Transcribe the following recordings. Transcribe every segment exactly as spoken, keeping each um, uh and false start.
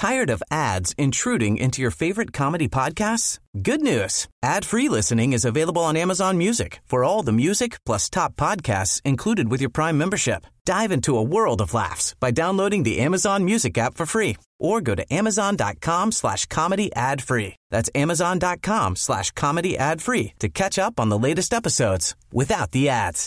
Tired of ads intruding into your favorite comedy podcasts? Good news. Ad-free listening is available on Amazon Music for all the music plus top podcasts included with your Prime membership. Dive into a world of laughs by downloading the Amazon Music app for free or go to amazon.com slash comedy ad free. That's amazon.com slash comedy ad free to catch up on the latest episodes without the ads.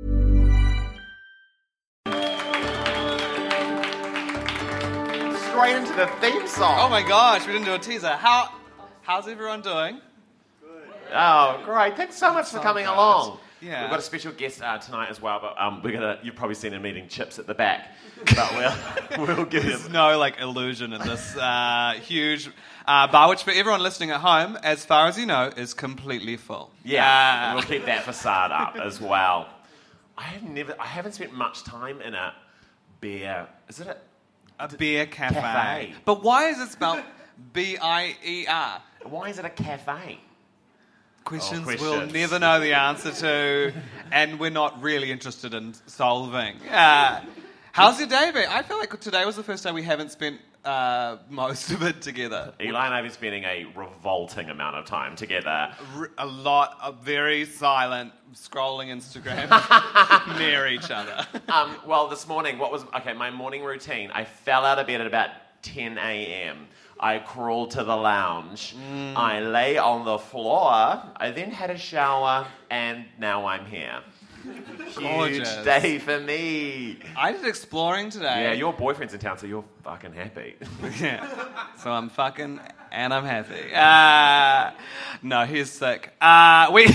Straight into the theme song. Oh my gosh, we didn't do a teaser. How, how's everyone doing? Good. Oh, great. Thanks so much for coming good. along. Yeah. We've got a special guest uh, tonight as well, but um, we're gonna. You've probably seen him eating chips at the back, but we'll we'll give There's him. no like illusion in this uh, huge uh, bar, which for everyone listening at home, as far as you know, is completely full. Yeah, Uh, and we'll keep that facade up as well. I have never. I haven't spent much time in a beer. Is it a a beer cafe. cafe. But why is it spelled B I E R? Why is it a cafe? Questions, Oh, questions. we'll never know the answer to, and we're not really interested in solving. Uh, how's your day been? I feel like today was the first day we haven't spent uh, most of it together. Eli and I have been spending a revolting amount of time together. A lot of very silent, scrolling Instagram near each other. Um, well, this morning, what was... Okay, my morning routine. I fell out of bed at about ten a.m. I crawled to the lounge. Mm. I lay on the floor. I then had a shower, and now I'm here. Gorgeous. Huge day for me. I did exploring today. Yeah, your boyfriend's in town, so you're fucking happy. Yeah. So I'm fucking and I'm happy. Uh, no, he's sick. Uh, we...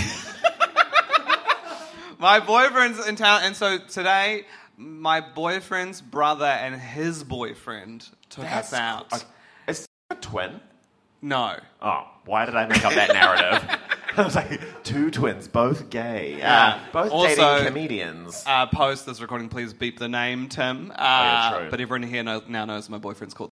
My boyfriend's in town, and so today, my boyfriend's brother and his boyfriend took That's us out. Uh, is a twin? No. Oh, why did I make up that narrative? I was like, two twins, both gay. Yeah. Uh, both Also, dating comedians. Uh, post this recording, please beep the name, Tim. Uh, oh, yeah, true. But everyone here know, now knows my boyfriend's called.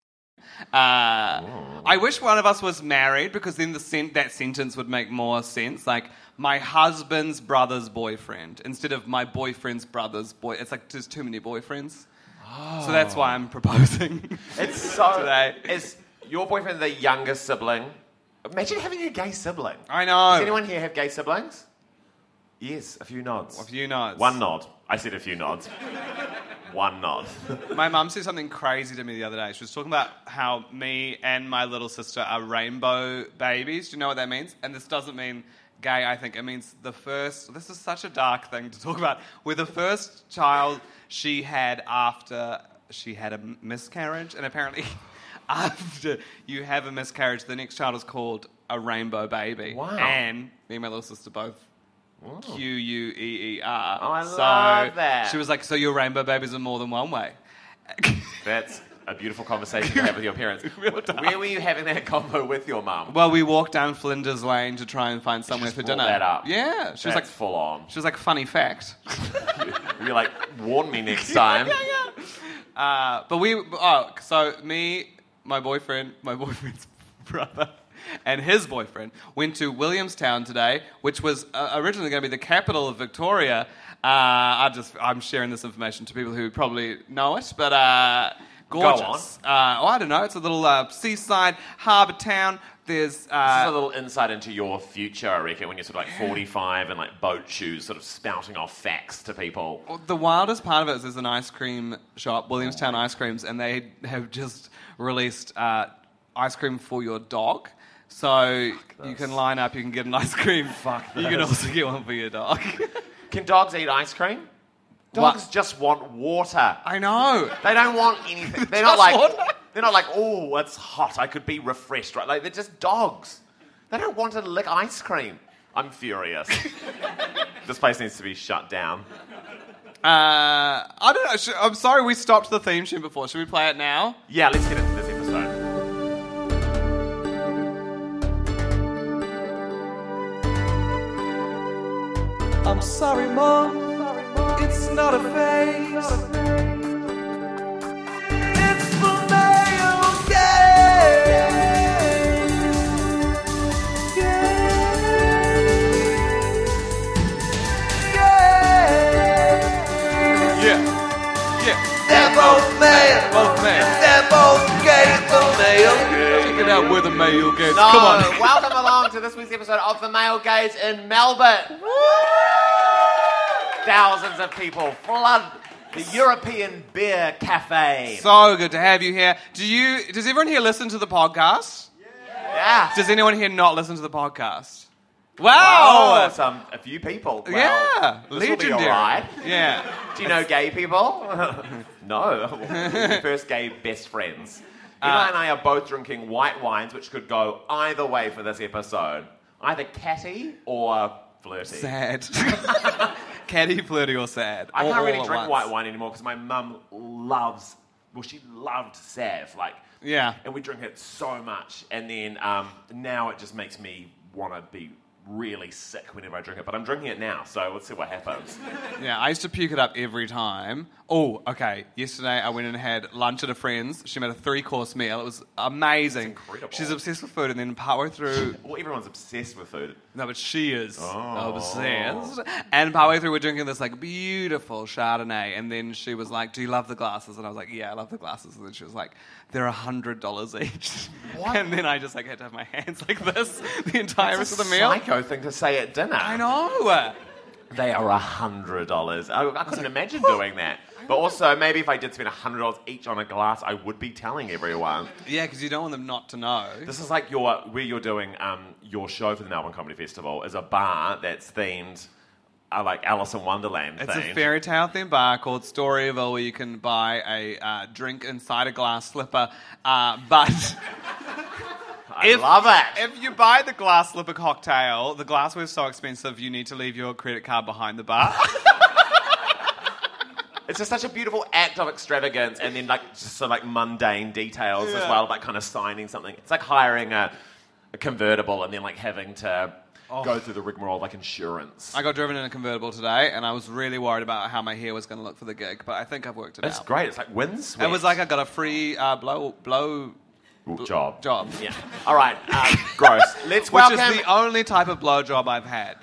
Uh, I wish one of us was married because then the sen- that sentence would make more sense. Like, my husband's brother's boyfriend instead of my boyfriend's brother's boy. It's like there's too many boyfriends. Oh. So that's why I'm proposing. It's so... today. Is your boyfriend the younger sibling? Imagine having a gay sibling. I know. Does anyone here have gay siblings? Yes, a few nods. A few nods. One nod. I said a few nods. One nod. My mum said something crazy to me the other day. She was talking about how me and my little sister are rainbow babies. Do you know what that means? And this doesn't mean gay, I think. It means the first... This is such a dark thing to talk about. We're the first child she had after she had a miscarriage. And apparently... After you have a miscarriage, the next child is called a rainbow baby. Wow. And me and my little sister both Oh. Q U E E R. Oh, I so love that. She was like, so your rainbow babies are more than one way. That's a beautiful conversation to have with your parents. Real dark. Where were you having that combo with your mum? Well, we walked down Flinders Lane to try and find somewhere just for brought dinner. that up. Yeah. She That's was like, full on. she was like, funny fact. You're like, warn me next time. yeah, yeah. Uh, but we, oh, so me, my boyfriend, my boyfriend's brother, and his boyfriend went to Williamstown today, which was uh, originally going to be the capital of Victoria. Uh, I just, I'm sharing this information to people who probably know it, but uh, gorgeous. Go Uh, oh, I don't know. It's a little uh, seaside harbour town. There's uh, This is a little insight into your future, I reckon, when you're sort of like forty-five and like boat shoes, sort of spouting off facts to people. the wildest part of it is there's an ice cream shop, Williamstown Ice Creams, and they have just released uh, ice cream for your dog. So you can line up, you can get an ice cream. Fuck You can this. also get one for your dog. Can dogs eat ice cream? Dogs What? just want water. I know. They don't want anything. They're Just not like water? they're not like, oh, it's hot. I could be refreshed, right? Like they're just dogs. They don't want to lick ice cream. I'm furious. This place needs to be shut down. Uh, I don't know. Sh- I'm sorry we stopped the theme tune before. Should we play it now? Yeah, let's get into this episode. I'm sorry, Mom, it's not a phase. It's the male gaze. Yeah. Yeah. They're both male, Both male. they're both gay, the it out with the male gaze. No, Come on. welcome along to this week's episode of The Male Gaze in Melbourne. Thousands of people flood the European Beer Cafe. So good to have you here. Do you? Does everyone here listen to the podcast? Yeah. Does anyone here not listen to the podcast? Wow. Oh, some a few people. Well, yeah. this will be Legendary. all right. Yeah. Do you know gay people? No. Your first gay best friends. Eli Uh, and I are both drinking white wines, which could go either way for this episode. Either catty or flirty. Sad. Catty, flirty, or sad. I All- can't really all at drink once. white wine anymore because my mum loves, well, she loved Sav, like, Yeah. and we drink it so much. And then um, now it just makes me want to be really sick whenever I drink it. But I'm drinking it now, so let's see what happens. Yeah, I used to puke it up every time. Oh, okay. Yesterday I went and had lunch at a friend's. She made a three-course meal. It was amazing. That's incredible. She's obsessed with food, and then partway through... Well, everyone's obsessed with food. No, but she is Oh. obsessed. And partway through, we're drinking this like beautiful Chardonnay, and then she was like, "Do you love the glasses?" And I was like, "Yeah, I love the glasses." And then she was like, "They're a hundred dollars each." What? And then I just like had to have my hands like this the entire It's rest a of the meal. psycho thing to say at dinner. I know. They are a hundred dollars. I, I couldn't imagine doing that. But also, maybe if I did spend a hundred dollars each on a glass, I would be telling everyone. Yeah, because you don't want them not to know. This is like your where you're doing um, your show for the Melbourne Comedy Festival is a bar that's themed uh, like Alice in Wonderland. It's themed. a fairy tale themed bar called Storyville where you can buy a uh, drink inside a glass slipper. Uh, but I if- love it. if you buy the glass slipper cocktail, the glassware is so expensive you need to leave your credit card behind the bar. It's just such a beautiful act of extravagance, and then like just sort of like mundane details as Yeah. well, like kind of signing something. It's like hiring a, a convertible and then like having to go through the rigmarole of like insurance. I got driven in a convertible today, and I was really worried about how my hair was going to look for the gig, but I think I've worked it It's out. great. It's like windswept. It was like I got a free uh, blow blow job. job, Yeah. All right. Uh, gross. Let's which welcome. is the only type of blow job I've had.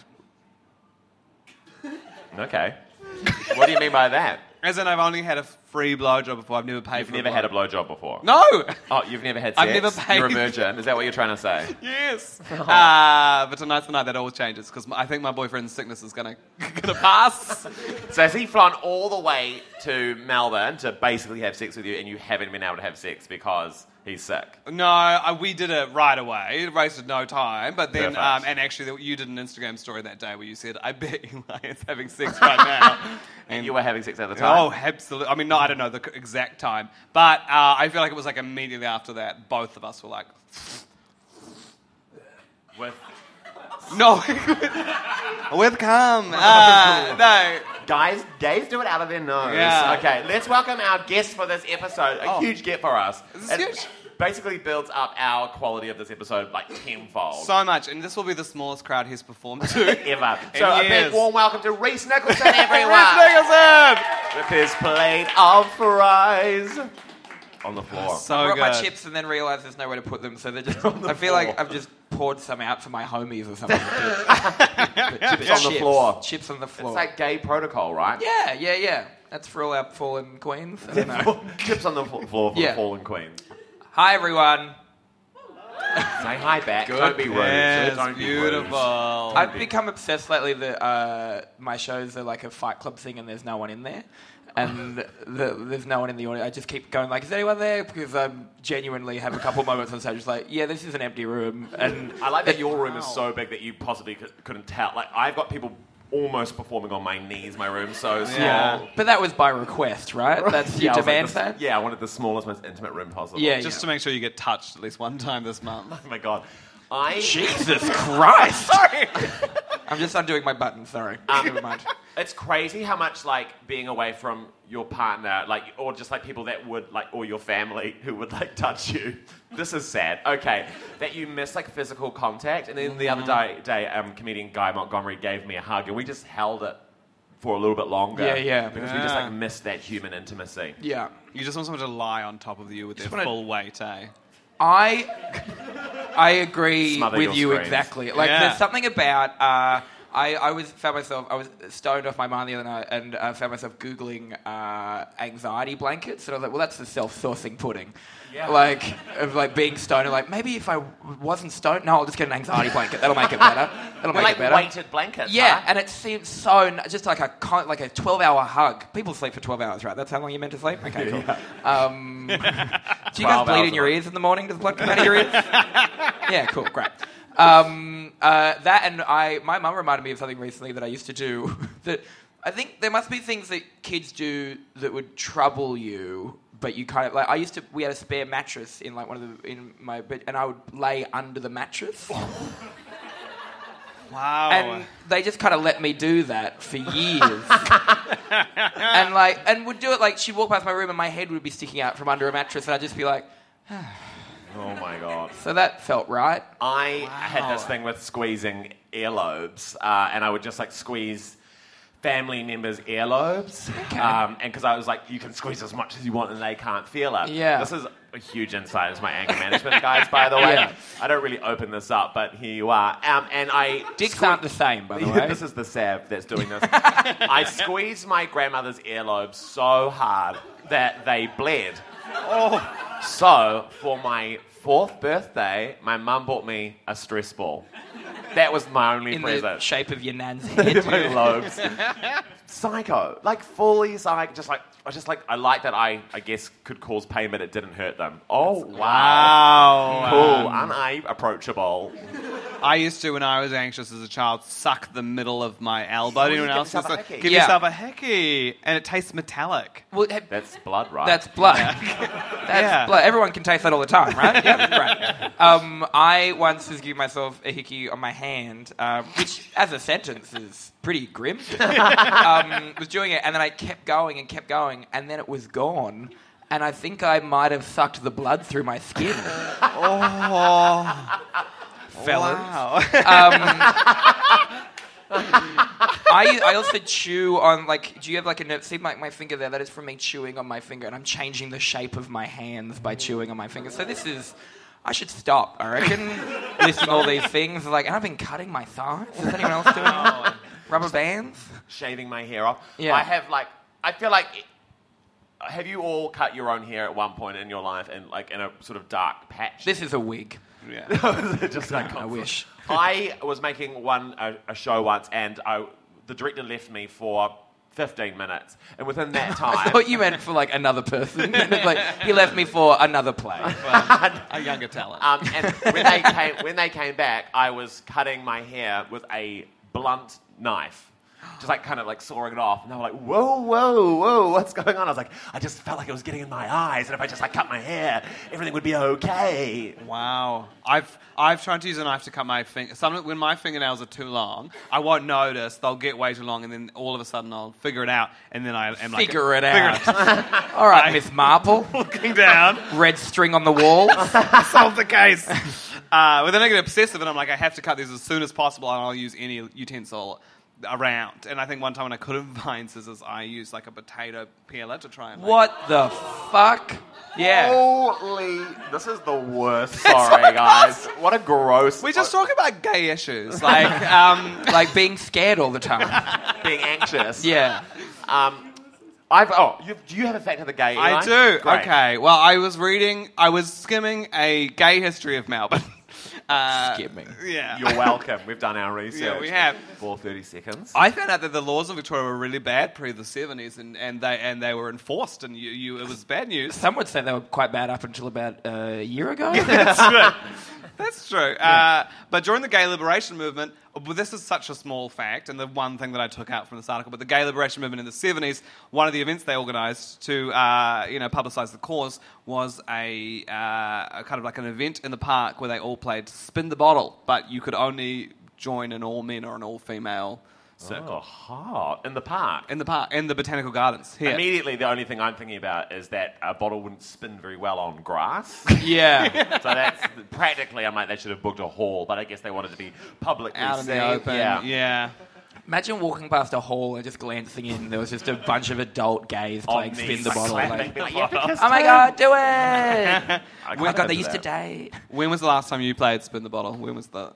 Okay. What do you mean by that? As in, I've only had a free blow job before. I've never paid You've for never a had a blow. blowjob before. No. Oh, you've never had sex? I've never paid. You're a virgin. Is that what you're trying to say? Yes. Uh, but tonight's the night that always changes because I think my boyfriend's sickness is gonna gonna pass. So has he flown all the way to Melbourne to basically have sex with you, and you haven't been able to have sex because he's sick? No, I, we did it right away. It wasted no time. But then, Perfect. um, and actually, you did an Instagram story that day where you said, "I bet Eli is having sex right now." And you were having sex at the time? Oh, absolutely. I mean, no, I don't know the c- exact time, but uh, I feel like it was like immediately after that, both of us were like, With "No, with cum." Uh, no. guys, gays do it out of their nose. Yeah. Okay, let's welcome our guest for this episode. A Oh. huge get for us. This is It huge. basically builds up our quality of this episode like tenfold. So much, and this will be the smallest crowd he's performed to. Ever. In So a years. big warm welcome to Reese Nicholson, everyone. Reese Nicholson! With his plate of fries on the floor. I So brought my good. chips and then realised there's nowhere to put them, so they're just. on the I feel floor. like I've just poured some out for my homies or something. Chips on the floor. Chips on the floor. It's like gay protocol, right? yeah, yeah, yeah. That's for all our fallen queens. I don't know. Chips on the flo- floor for Yeah. the fallen queen. Hi everyone. Say hi back. Don't be rude. Yes, Don't be beautiful. rude. I've become obsessed lately that uh, my shows are like a Fight Club thing and there's no one in there. And the, there's no one in the audience. I just keep going like, is anyone there? Because I genuinely have a couple moments on stage just like, yeah, this is an empty room. And I like that your room is so big that you possibly could, couldn't tell. Like, I've got people almost performing on my knees. My room's so small. Yeah. But that was by request, right? That's your Yeah, I was like demand the- for that? Yeah, I wanted the smallest, most intimate room possible. Yeah, Just yeah. to make sure you get touched at least one time this month. Oh my god. I Jesus Christ! sorry. I'm just undoing my button, sorry. Um, Never mind. It's crazy how much like being away from your partner, like, or just like people that would like, or your family who would like touch you. This is sad. Okay, that you miss like physical contact. And then the other day, day um, comedian Guy Montgomery gave me a hug, and we just held it for a little bit longer. Yeah, yeah. Because we just Yeah. like missed that human intimacy. Yeah. You just want someone to lie on top of you with their Just wanna- full weight, eh? I I agree Smother with your you screens. exactly. Like, Yeah. there's something about uh, I, I was found myself I was stoned off my mind the other night and uh, found myself googling uh, anxiety blankets, and I was like, well, that's the self-sourcing pudding. Yeah. Like of like being stoned, and like maybe if I wasn't stoned, no, I'll just get an anxiety blanket. That'll make it better. That'll They're make like it better. weighted blankets. Yeah, huh? and it seems so n- just like a con- like a twelve-hour hug. People sleep for twelve hours, right? That's how long you're meant to sleep. Okay, cool. Um, do you guys twelve bleed hours in your a ears in the morning? Does blood come out of your ears? Yeah, cool, great. Um, uh, that and I, my mum reminded me of something recently that I used to do. That I think there must be things that kids do that would trouble you, but you kind of like. I used to. We had a spare mattress in like one of the in my bed, and I would lay under the mattress. Wow. And they just kind of let me do that for years. and like, and would do it like she'd walk past my room and my head would be sticking out from under a mattress, and I'd just be like, Oh my god. so that felt right. I had this thing with squeezing earlobes, uh, and I would just like squeeze family members' earlobes, Okay. um, and because I was like, you can squeeze as much as you want, and they can't feel it. Yeah. This is a huge insight into my anger management, guys. By the way, Yeah. I don't really open this up, but here you are. Um, and I Dicks sque- aren't the same, by the way. This is the Sav that's doing this. I squeezed my grandmother's earlobes so hard that they bled. Oh. So, for my fourth birthday, my mum bought me a stress ball. That was my only In present. the shape of your nan's head. My lobes. Psycho. Like, fully psycho. Just like, I just like, I like that I, I guess, could cause pain, but it didn't hurt them. Oh, wow. Wow. Cool. Aren't I approachable? I used to, when I was anxious as a child, suck the middle of my elbow. Oh, Anyone you give else? yourself a Just hickey. give Yeah. yourself a hickey, and it tastes metallic. Well, have- That's blood, right? That's blood. That's Yeah. blood. Everyone can taste that all the time, right? Yep, right. Um, I once was giving myself a hickey on my hand, um, which, as a sentence, is pretty grim. um, was doing it, and then I kept going and kept going, and then it was gone. And I think I might have sucked the blood through my skin. Oh, Fellas. wow. I, I also chew on, like, do you have like a nerve? See my, my finger there? That is from me chewing on my finger, and I'm changing the shape of my hands by chewing on my finger. So this is, I should stop, I reckon, listing all these things. Like, and I've been cutting my thighs. Is anyone else doing that? Rubber bands? Shaving my hair off. Yeah. I have, like, I feel like... It, have you all cut your own hair at one point in your life in, like, in a sort of dark patch? This is a wig. Yeah. Just like I wish. I was making one a, a show once, and I, the director left me for fifteen minutes, and within that time, I thought you meant for like another person. It's like, he left me for another play. A younger talent. um, and when they came when they came back, I was cutting my hair with a blunt knife. Just like kind of like sawing it off, and they were like, "Whoa, whoa, whoa, what's going on?" I was like, "I just felt like it was getting in my eyes, and if I just like cut my hair, everything would be okay." Wow. I've I've tried to use a knife to cut my finger. Some, when my fingernails are too long, I won't notice. They'll get way too long, and then all of a sudden I'll figure it out, and then I am like... Figure it figure out. All right, Miss Marple. Looking down, Red string on the wall. solve the case. Uh, but then I get obsessive, and I'm like, I have to cut these as soon as possible, and I'll use any utensil around. And I think one time when I couldn't find scissors, I used like a potato peeler to try and make What the fuck? Yeah. Holy, this is the worst. Sorry, guys. What a gross. We just talk about gay issues, like um, Like being scared all the time. being anxious. Yeah. Um, I've oh, you, do you have a fact of the gay? I Eli? do. Great. Okay. Well, I was reading, I was skimming a gay history of Melbourne. Uh, Skimming. Yeah. You're welcome. We've done our research. Yeah, we have. For thirty seconds. I found out that the laws of Victoria were really bad pre the seventies, and, and they and they were enforced, and you, you it was bad news. Some would say they were quite bad up until about uh, a year ago. That's true. That's true. Uh, but during the gay liberation movement, well, this is such a small fact, and the one thing that I took out from this article, but the gay liberation movement in the seventies, one of the events they organised to, uh, you know, publicise the cause was a, uh, a kind of like an event in the park where they all played Spin the Bottle, but you could only join an all-men or an all-female circle. Oh, hot. In the park. In the park, in the Botanical Gardens. Here. Immediately, the only thing I'm thinking about is that a bottle wouldn't spin very well on grass. Yeah. So that's practically, I'm like, they should have booked a hall, but I guess they wanted to be publicly Out in seen. the open. Yeah. yeah. Imagine walking past a hall and just glancing in. There was just a bunch of adult gays playing On Spin knees, the like, Bottle. slapping Like, the oh bottle. my god, do it! I Oh my can't god, they do used to that. date. When was the last time you played Spin the Bottle? When was the...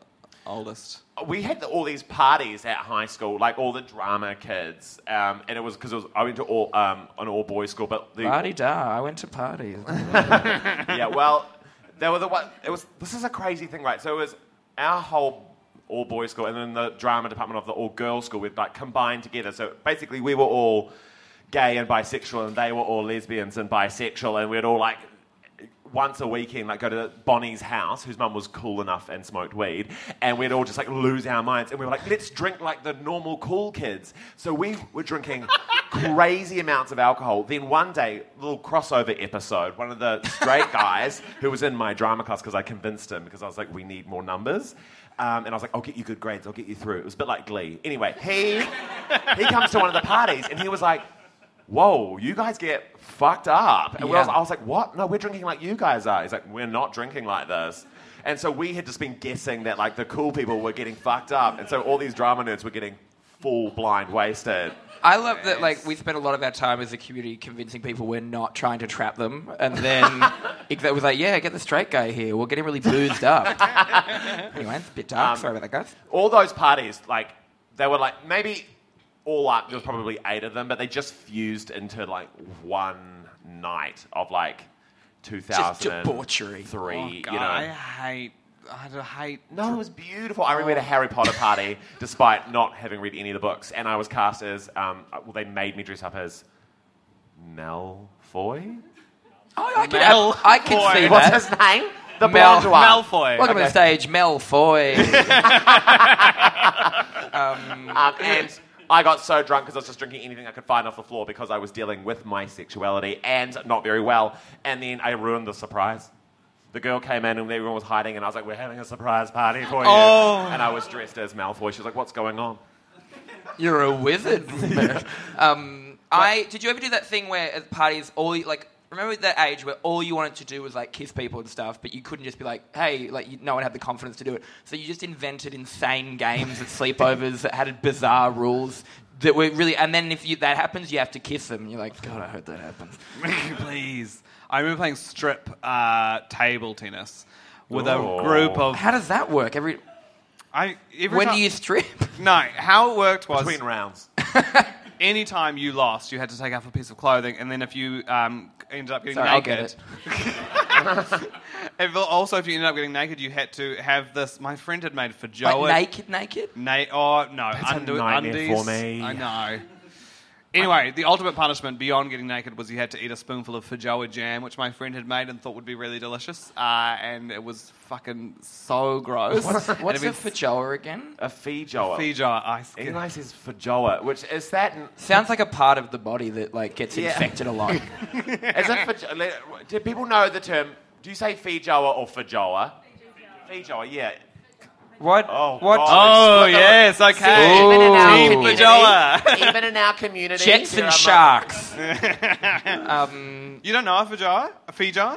oldest. We had the, all these parties at high school, like all the drama kids, um, and it was because I went to all um, an all boys school, but the Party da, I went to parties. yeah, well, they were the one. It was this is a crazy thing, right? So it was our whole all boys school, and then the drama department of the all girls school. We'd like combined together. So basically, we were all gay and bisexual, and they were all lesbians and bisexual, and we'd all like once a weekend like go to Bonnie's house, whose mum was cool enough and smoked weed, and we'd all just like lose our minds, and we were like, let's drink like the normal cool kids. So we were drinking crazy amounts of alcohol. Then one day, little crossover episode, one of the straight guys who was in my drama class, because I convinced him, because I was like, we need more numbers. Um, and I was like, I'll get you good grades, I'll get you through. It was a bit like Glee. Anyway, he he comes to one of the parties, and he was like, whoa, you guys get fucked up. And Yeah. we was, I was like, what? No, we're drinking like you guys are. He's like, we're not drinking like this. And so we had just been guessing that like the cool people were getting fucked up. And so all these drama nerds were getting full blind wasted. I love that, like, we spent a lot of our time as a community convincing people we're not trying to trap them. And then it was like, yeah, get the straight guy here. We're getting really boozed up. Anyway, it's a bit dark. Um, Sorry about that, guys. All those parties, like, they were like, maybe all up, there was probably eight of them, but they just fused into like one night of like two thousand debauchery. three, Oh, you God, know. I hate. I don't hate. No, it was beautiful. I remember at a Harry Potter party, despite not having read any of the books, and I was cast as, um, well, they made me dress up as Malfoy. Oh, I can, Mel- I can Boy. see What's that. his name? The Mel- blonde one. Malfoy. Welcome to the stage, Mel Foy. Um, and I got so drunk because I was just drinking anything I could find off the floor because I was dealing with my sexuality and not very well. And then I ruined the surprise. The girl came in and everyone was hiding, and I was like, we're having a surprise party for you. Oh. And I was dressed as Malfoy. She was like, what's going on? You're a wizard. um, I did you ever do that thing where at parties, all you, like, remember that age where all you wanted to do was like kiss people and stuff, but you couldn't just be like, hey, like you, no one had the confidence to do it. So you just invented insane games at sleepovers that had bizarre rules that were really. And then if you, that happens, you have to kiss them. You're like, God, I hope that happens. Please. I remember playing strip uh, table tennis with Oh. a group of. How does that work? Every I every when time, do you strip? No, how it worked was Between rounds. anytime you lost, you had to take off a piece of clothing, and then if you um, ended up getting Sorry, I'll naked, get it. if, also if you ended up getting naked, you had to have this. My friend had made for Like Joe. naked, naked. Na- oh no, That's a undu- nightmare undies. for me. I know. Anyway, the ultimate punishment beyond getting naked was you had to eat a spoonful of feijoa jam, which my friend had made and thought would be really delicious, uh, and it was fucking so gross. What's, And what's it a was feijoa again? A feijoa. feijoa ice cream. Eli says feijoa, which is that... Sounds like a part of the body that like gets Yeah. infected a lot. Is it feijoa? Do people know the term... Do you say feijoa or feijoa? Feijoa, yeah. What? Oh, what? God. Oh, It's- yes, okay. Even in our Team community, feijoa. even in our community, Jets there and are sharks. um, You don't know a feijoa? A feijoa?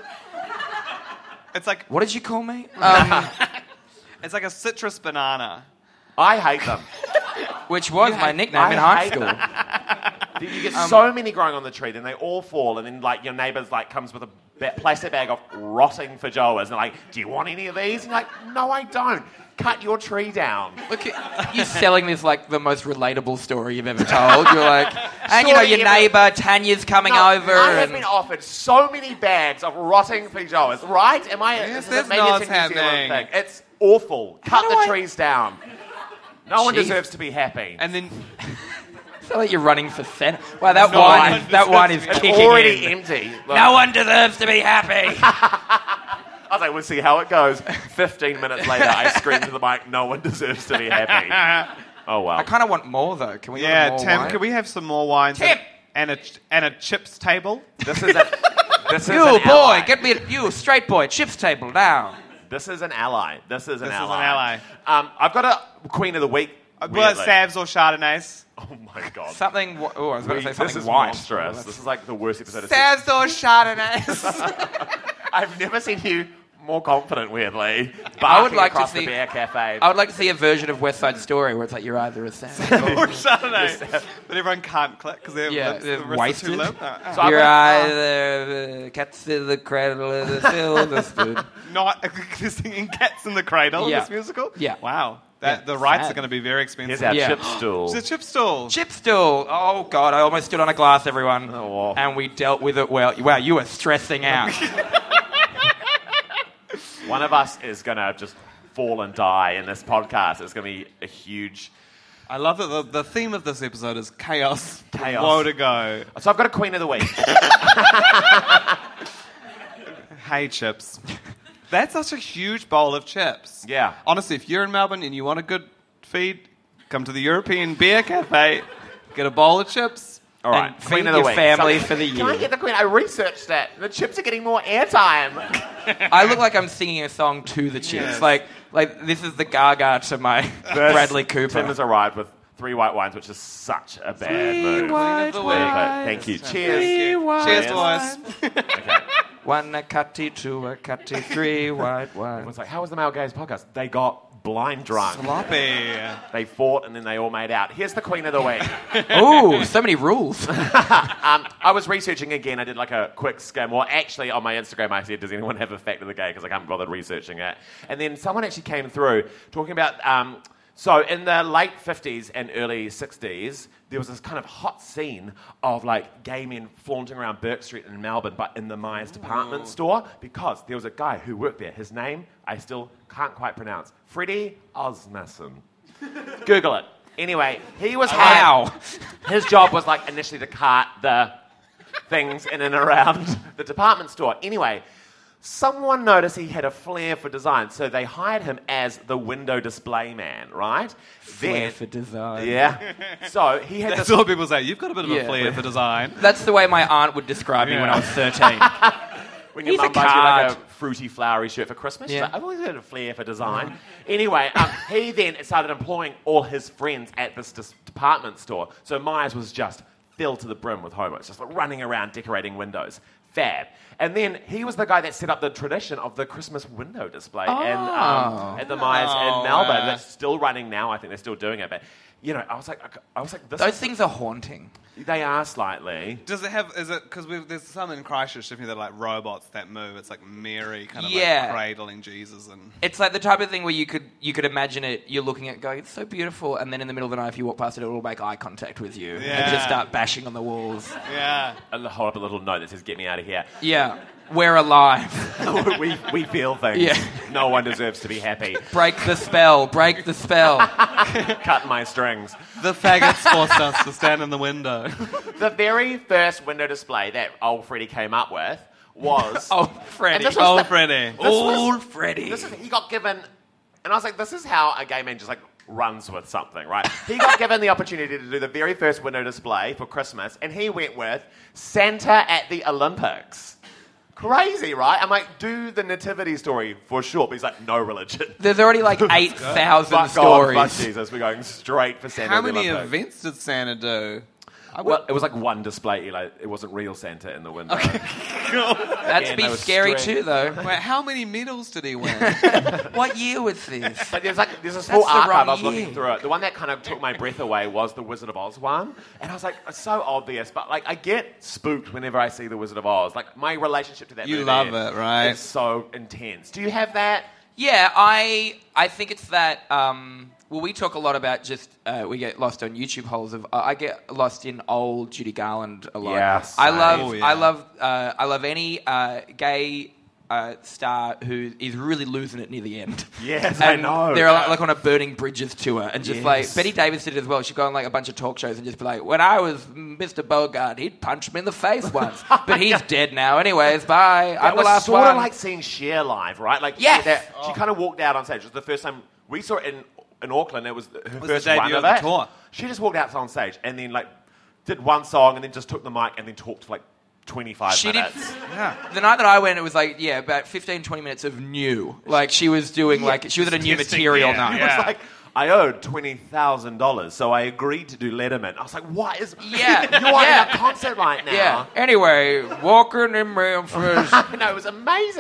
It's like what did you call me? Um, it's like a citrus banana. I hate them. which was You my hate- nickname I in high hate school. them. You get so many growing on the tree, then they all fall, and then like your neighbour's like comes with a ba- plastic bag of rotting feijoas, and they're like, "Do you want any of these?" And you're like, "No, I don't. Cut your tree down." Look, you're selling this like the most relatable story you've ever told. You're like, and you know Surely your ever- neighbour Tanya's coming No, over. I have and been offered so many bags of rotting feijoas, right? Am I? Yes, is it- that's maybe not it's a New Zealand happening. thing. It's awful. Cut do the I- trees down. No one Jeez. deserves to be happy. And then I feel like you're running for senate. Wow, that No wine, one is, that wine is It's kicking already in. empty. Look, No one deserves to be happy. I was like, we'll see how it goes. Fifteen minutes later, I screamed to the mic, "No one deserves to be happy." Oh well. I kind of want more though. Can we? yeah, have more Tim, wine? can we have some more wines Tim! and, and a ch- and a chips table? This is a. This is You an boy, ally. get me a, you straight boy. Chips table down. This is an ally. This is an This is an ally. ally. Um, I've got a Queen of the Week. Uh, Well, it's weirdly. Savs or Chardonnays. Oh my god. Something. wa- Oh, I was about to say this something is white. monstrous. This is like the worst episode of Savs or Chardonnays. I've never seen you more confident, weirdly. I would barking like to across see- the beer cafe. I would like to see a version of West Side Story where it's like you're either a Santa Or Chardonnay. But everyone can't click because they're, Yeah, lips, they're the wrists are too wasted. limp. Uh, So I You're went- either the cats in the cradle or the silver spoon. Not singing Cats in the Cradle Yeah. in this musical? Yeah. Wow. That, Yeah, the rights sad. are going to be very expensive. Here's our Yeah. chip stool. It's a chip stool. Chip stool. Oh, God, I almost stood on a glass, everyone. Oh. And we dealt with it well. Wow, you were stressing out. One of us is going to just fall and die in this podcast. It's going to be a huge... I love that the, the theme of this episode is chaos. Chaos. Woe to go. So I've got a Queen of the Week. Hey, chips. That's such a huge bowl of chips. Yeah. Honestly, if you're in Melbourne and you want a good feed, come to the European Beer Cafe, get a bowl of chips. All right, And Queen feed of the your Week. family So- for the Can I year. get the Queen? I researched that. The chips are getting more airtime. I look like I'm singing a song to the chips. Yes. Like, like this is the Gaga to my Bradley Cooper. Tim has arrived with three white wines, which is such a bad Three move. white the Very wines. good. Thank you. Cheers. Three white Cheers, wines. boys. Okay. One a cutty, two a cutty, three white I wines. was like, how was the Male Gaze podcast? They got blind drunk. Sloppy. They fought and then they all made out. Here's the Queen of the Week. Ooh, so many rules. um, I was researching again. I did like a quick skim. Well, actually, on my Instagram, I said, does anyone have a fact of the day? Because I can't bother researching it. And then someone actually came through talking about... Um, so in the late fifties and early sixties, there was this kind of hot scene of like gay men flaunting around Burke Street in Melbourne, but in the Myers department store, because there was a guy who worked there. His name, I still can't quite pronounce. Freddie Osnason. Google it. Anyway, he was hired. Wow. His job was like initially to cart the things in and around the department store. Anyway, someone noticed he had a flair for design, so they hired him as the window display man, right? Flair for design. Yeah. So he had That's this... all people say. You've got a bit of Yeah. a flair for design. That's the way my aunt would describe me when I was thirteen. When your He's a mum buys you like a card. fruity, flowery shirt for Christmas, she's Yeah. like, I've always had a flair for design. Anyway, um, he then started employing all his friends at this dis- department store. So Myers was just filled to the brim with homos, just like running around decorating windows. Fab. And then he was the guy that set up the tradition of the Christmas window display in, um, at the Myers Oh, in Melbourne. wow. That's still running now. I think they're still doing it. But, you know, I was like, I was like, this Those is- things are haunting. they are slightly. Does it have, is it, because there's some in Christchurch, that are like robots that move. It's like Mary kind of Yeah. like cradling Jesus. And It's like the type of thing where you could you could imagine it. You're looking at it going, it's so beautiful, and then in the middle of the night, if you walk past it, it will make eye contact with you Yeah. and just start bashing on the walls. yeah. I'll hold up a little note that says, get me out of here. Yeah, we're alive. we, we feel things. Yeah. No one deserves to be happy. Break the spell. Break the spell. Cut my strings. The faggots forced us to stand in the window. The very first window display that old Freddie came up with was... Oh, Freddie. And this was Old the- Freddie. This was- Old Freddie. This is, he got given... And I was like, this is how a gay man just like runs with something, right? He got given the opportunity to do the very first window display for Christmas, and he went with Santa at the Olympics. Crazy, right? I'm like, do the nativity story for sure. But he's like, no religion. There's already like eight thousand Fuck God, fuck stories. Jesus. We're going straight for Santa How at the many Olympics. events did Santa do? Well, it was like one display. Like, it wasn't real Santa in the window. That'd Again, be they were scary strict. too, though. Wait, how many medals did he win? What year was this? But there's like there's a small That's the archive. wrong I was year. looking through it. The one that kind of took my breath away was the Wizard of Oz one, and I was like, it's so obvious. But like, I get spooked whenever I see the Wizard of Oz. Like, my relationship to that You movie love it, right? is so intense. Do you have that? Yeah, I I think it's that. Um, well, we talk a lot about just uh, we get lost on YouTube holes of. Uh, I get lost in old Judy Garland a lot. Yeah, I same. love Oh, yeah. I love uh, I love any uh, gay uh, star who is really losing it near the end. Yes, I and know. They're like, like on a Burning Bridges tour, and just Yes. like Betty Davis did it as well. She'd go on like a bunch of talk shows and just be like, "When I was Mister Bogart, he'd punch me in the face once, but he's dead now. Anyways, bye. That I'm the was last sort one." of like seeing Cher live, right? Like, Yes. she, that, she kind of walked out on stage. It was the first time we saw it in in Auckland. It was her Was first the run debut of of the it. tour. She just walked out on stage and then like did one song and then just took the mic and then talked for like twenty-five She did- minutes. The night that I went, it was like, yeah, about fifteen, twenty minutes of new. Like, she was doing, like, she was at a new Testing, material yeah, night. It was like, I owed twenty thousand dollars, so I agreed to do Letterman. I was like, what is... Yeah, You are yeah. in a concert right now. Yeah. Anyway, walking in Memphis. I know, it was amazing.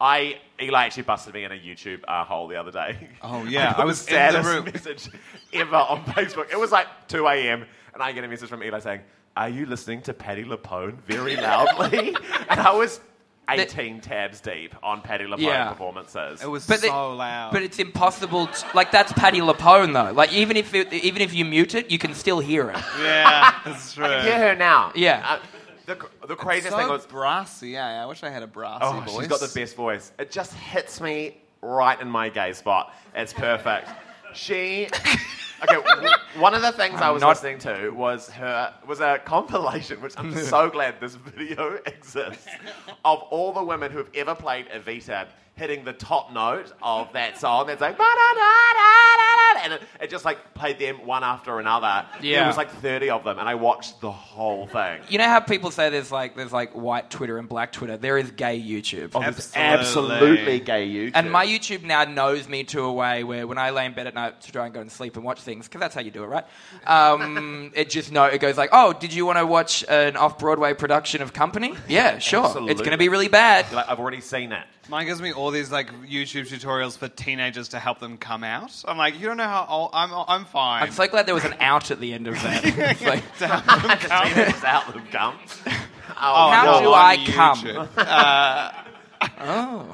I Eli actually busted me in a YouTube uh, hole the other day. Oh, yeah. I was the in the saddest room. message ever on Facebook. It was like two a.m. and I get a message from Eli saying, "Are you listening to Patti LuPone very loudly?" And I was eighteen the, tabs deep on Patti LuPone yeah. performances. It was but so the, loud. But it's impossible. To, like that's Patti LuPone though. Like even if it, even if you mute it, you can still hear it. Yeah, that's true. I can hear her now. Yeah. Uh, the, the craziest so thing was brassy. Yeah, I wish I had a brassy oh, voice. she's got the best voice. It just hits me right in my gay spot. It's perfect. She. Okay, w- one of the things I'm I was not... listening to was her was a compilation, which I'm so glad this video exists, of all the women who have ever played Evita hitting the top note of that song. It's like, and it, it just like played them one after another. Yeah. There was like thirty of them, and I watched the whole thing. You know how people say there's like there's like white Twitter and black Twitter? There is gay YouTube. Oh, Absolutely. absolutely gay YouTube. And my YouTube now knows me to a way where when I lay in bed at night to try and go and sleep and watch things, because that's how you do it, right? Um, it just know it goes like, oh, did you want to watch an off-Broadway production of Company? Yeah, sure. Absolutely. It's going to be really bad. Like, I've already seen it. Mine gives me all these like YouTube tutorials for teenagers to help them come out. I'm like, you don't know how old I'm. I'm fine. I'm so glad there was an out at the end of that. It's like, To help them come. Teenagers out them come. Oh, how no, do on I YouTube. come? Uh, Oh.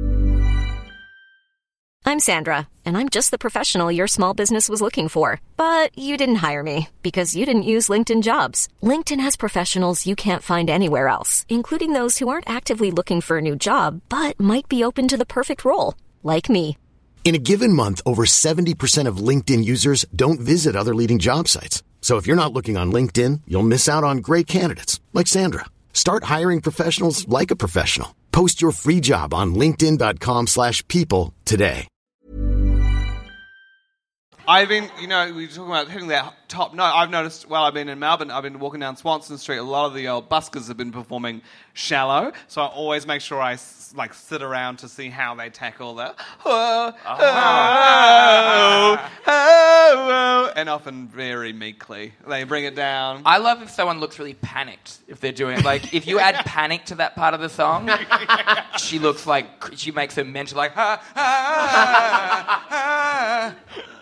I'm Sandra, and I'm just the professional your small business was looking for. But you didn't hire me because you didn't use LinkedIn Jobs. LinkedIn has professionals you can't find anywhere else, including those who aren't actively looking for a new job, but might be open to the perfect role, like me. In a given month, over seventy percent of LinkedIn users don't visit other leading job sites. So if you're not looking on LinkedIn, you'll miss out on great candidates like Sandra. Start hiring professionals like a professional. Post your free job on linkedin.com slash people today. I've been, you know, we were talking about hitting that top note. I've noticed while I've been in Melbourne, I've been walking down Swanston Street, a lot of the old buskers have been performing Shallow, so I always make sure I like sit around to see how they tackle the oh, oh, oh, oh, oh, and often very meekly they bring it down. I love if someone looks really panicked if they're doing it. Like, if you add panic to that part of the song, she looks like, she makes her mental like, ha, ha, ha.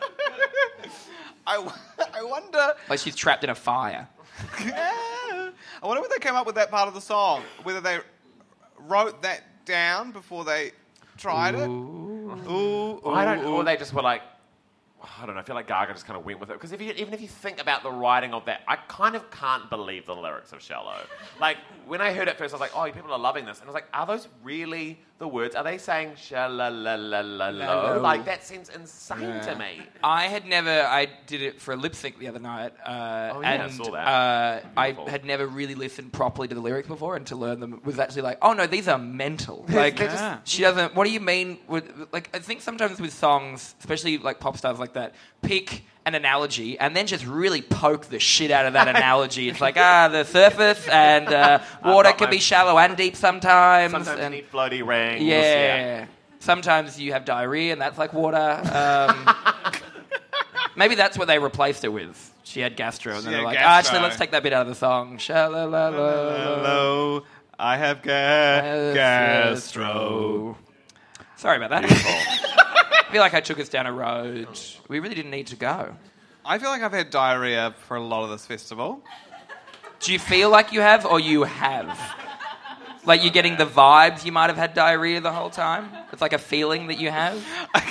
I, I wonder... Like she's trapped in a fire. I wonder whether they came up with that part of the song, whether they wrote that down before they tried it. Ooh. Ooh, ooh, I don't, ooh. or they just were like, I don't know, I feel like Gaga just kind of went with it. Because if you, even if you think about the writing of that, I kind of can't believe the lyrics of Shallow. Like, when I heard it first, I was like, oh, people are loving this. And I was like, are those really the words? Are they saying sha-la-la-la-la-lo? Like, that seems insane Yeah. to me. I had never, I did it for a lip sync the other night. Uh, Oh, yeah, I and, saw that. Uh, I Beautiful. had never really listened properly to the lyrics before, and to learn them was actually like, oh no, these are mental. Like, They're just- Yeah. she doesn't, what do you mean with, like, I think sometimes with songs, especially like pop stars like that, pick an analogy and then just really poke the shit out of that analogy. It's like, ah, the surface and uh, water got can my- be shallow and deep sometimes. Sometimes and, you need floaty rings. yeah. Sometimes you have diarrhea and that's like water. Um, maybe that's what they replaced it with. She had gastro, and She then they're had like, gastro. ah, actually, let's take that bit out of the song. Sha-la-la-la. Hello, I have ga- gastro. Sorry about that. I feel like I took us down a road we really didn't need to go. I feel like I've had diarrhea for a lot of this festival. Do you feel like you have, or you have? Like you're getting the vibes you might have had diarrhea the whole time? It's like a feeling that you have?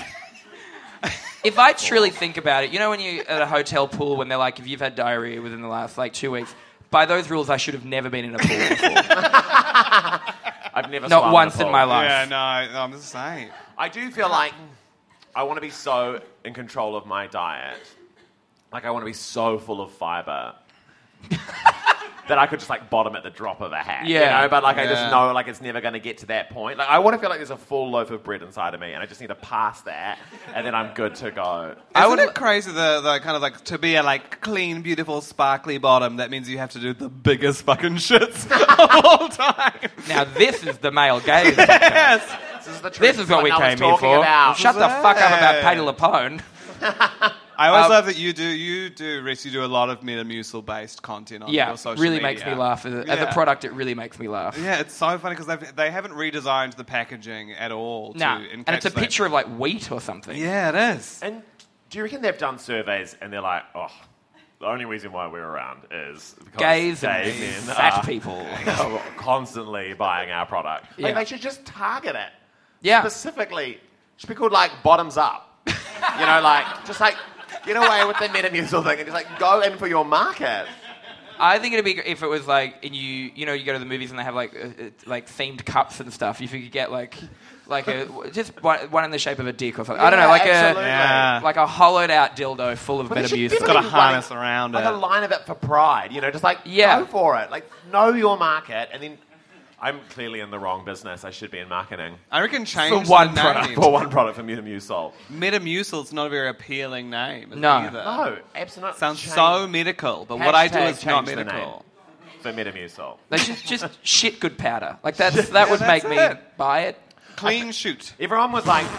If I truly think about it, you know when you're at a hotel pool when they're like, if you've had diarrhea within the last like two weeks, by those rules I should have never been in a pool before. I've never Not swum once in, a in pool. my life. Yeah, no, no, I'm just saying. I do feel like I want to be so in control of my diet. Like, I want to be so full of fibre that I could just, like, bottom at the drop of a hat. Yeah. You know? But, like, I just Yeah. know, like, it's never going to get to that point. Like, I want to feel like there's a full loaf of bread inside of me, and I just need to pass that, and then I'm good to go. Isn't would- it crazy the, the kind of like to be a like clean, beautiful, sparkly bottom? That means you have to do the biggest fucking shits of all time. Now this is the male gaze. Yes. This is the truth. This is what we like I came was here talking for. about. Shut the fuck up about Yeah. Patti LuPone. I always Um, love that you do, you do, Reese, you do a lot of Metamucil-based content on Yeah, your social really media. makes me laugh. As a, as a Yeah. product, it really makes me laugh. Yeah, it's so funny because they haven't redesigned the packaging at all. Nah, to and it's a encapsulate- picture of like wheat or something. Yeah, it is. And do you reckon they've done surveys and they're like, oh, the only reason why we're around is because Gays gay and men fat are people. constantly buying our product. Like, Yeah. they should just target it. Yeah. Specifically, it should be called like bottoms up. You know, like just like get away with the Metamucil thing and just like go in for your market. I think it'd be gr- if it was like, and you, you know, you go to the movies and they have like, uh, uh, like themed cups and stuff. If you could get like, like a just one, one in the shape of a dick or something. I don't know, Yeah, like absolutely. a, Yeah. like a hollowed out dildo full of But it should Metamucil. definitely Got a be harness like- around like it. a line of it for pride. You know, just like Yeah. go for it. Like know your market, and then I'm clearly in the wrong business. I should be in marketing. I reckon change For one the product. name. For one product for Metamucil. Metamucil's not a very appealing name. No. either. No, absolutely. Sounds Change- so medical, but what I do Hashtag is not change the medical. name For Metamucil. They just just shit good powder. Like that's that would that's make me it. buy it. Clean shoot. Everyone was like,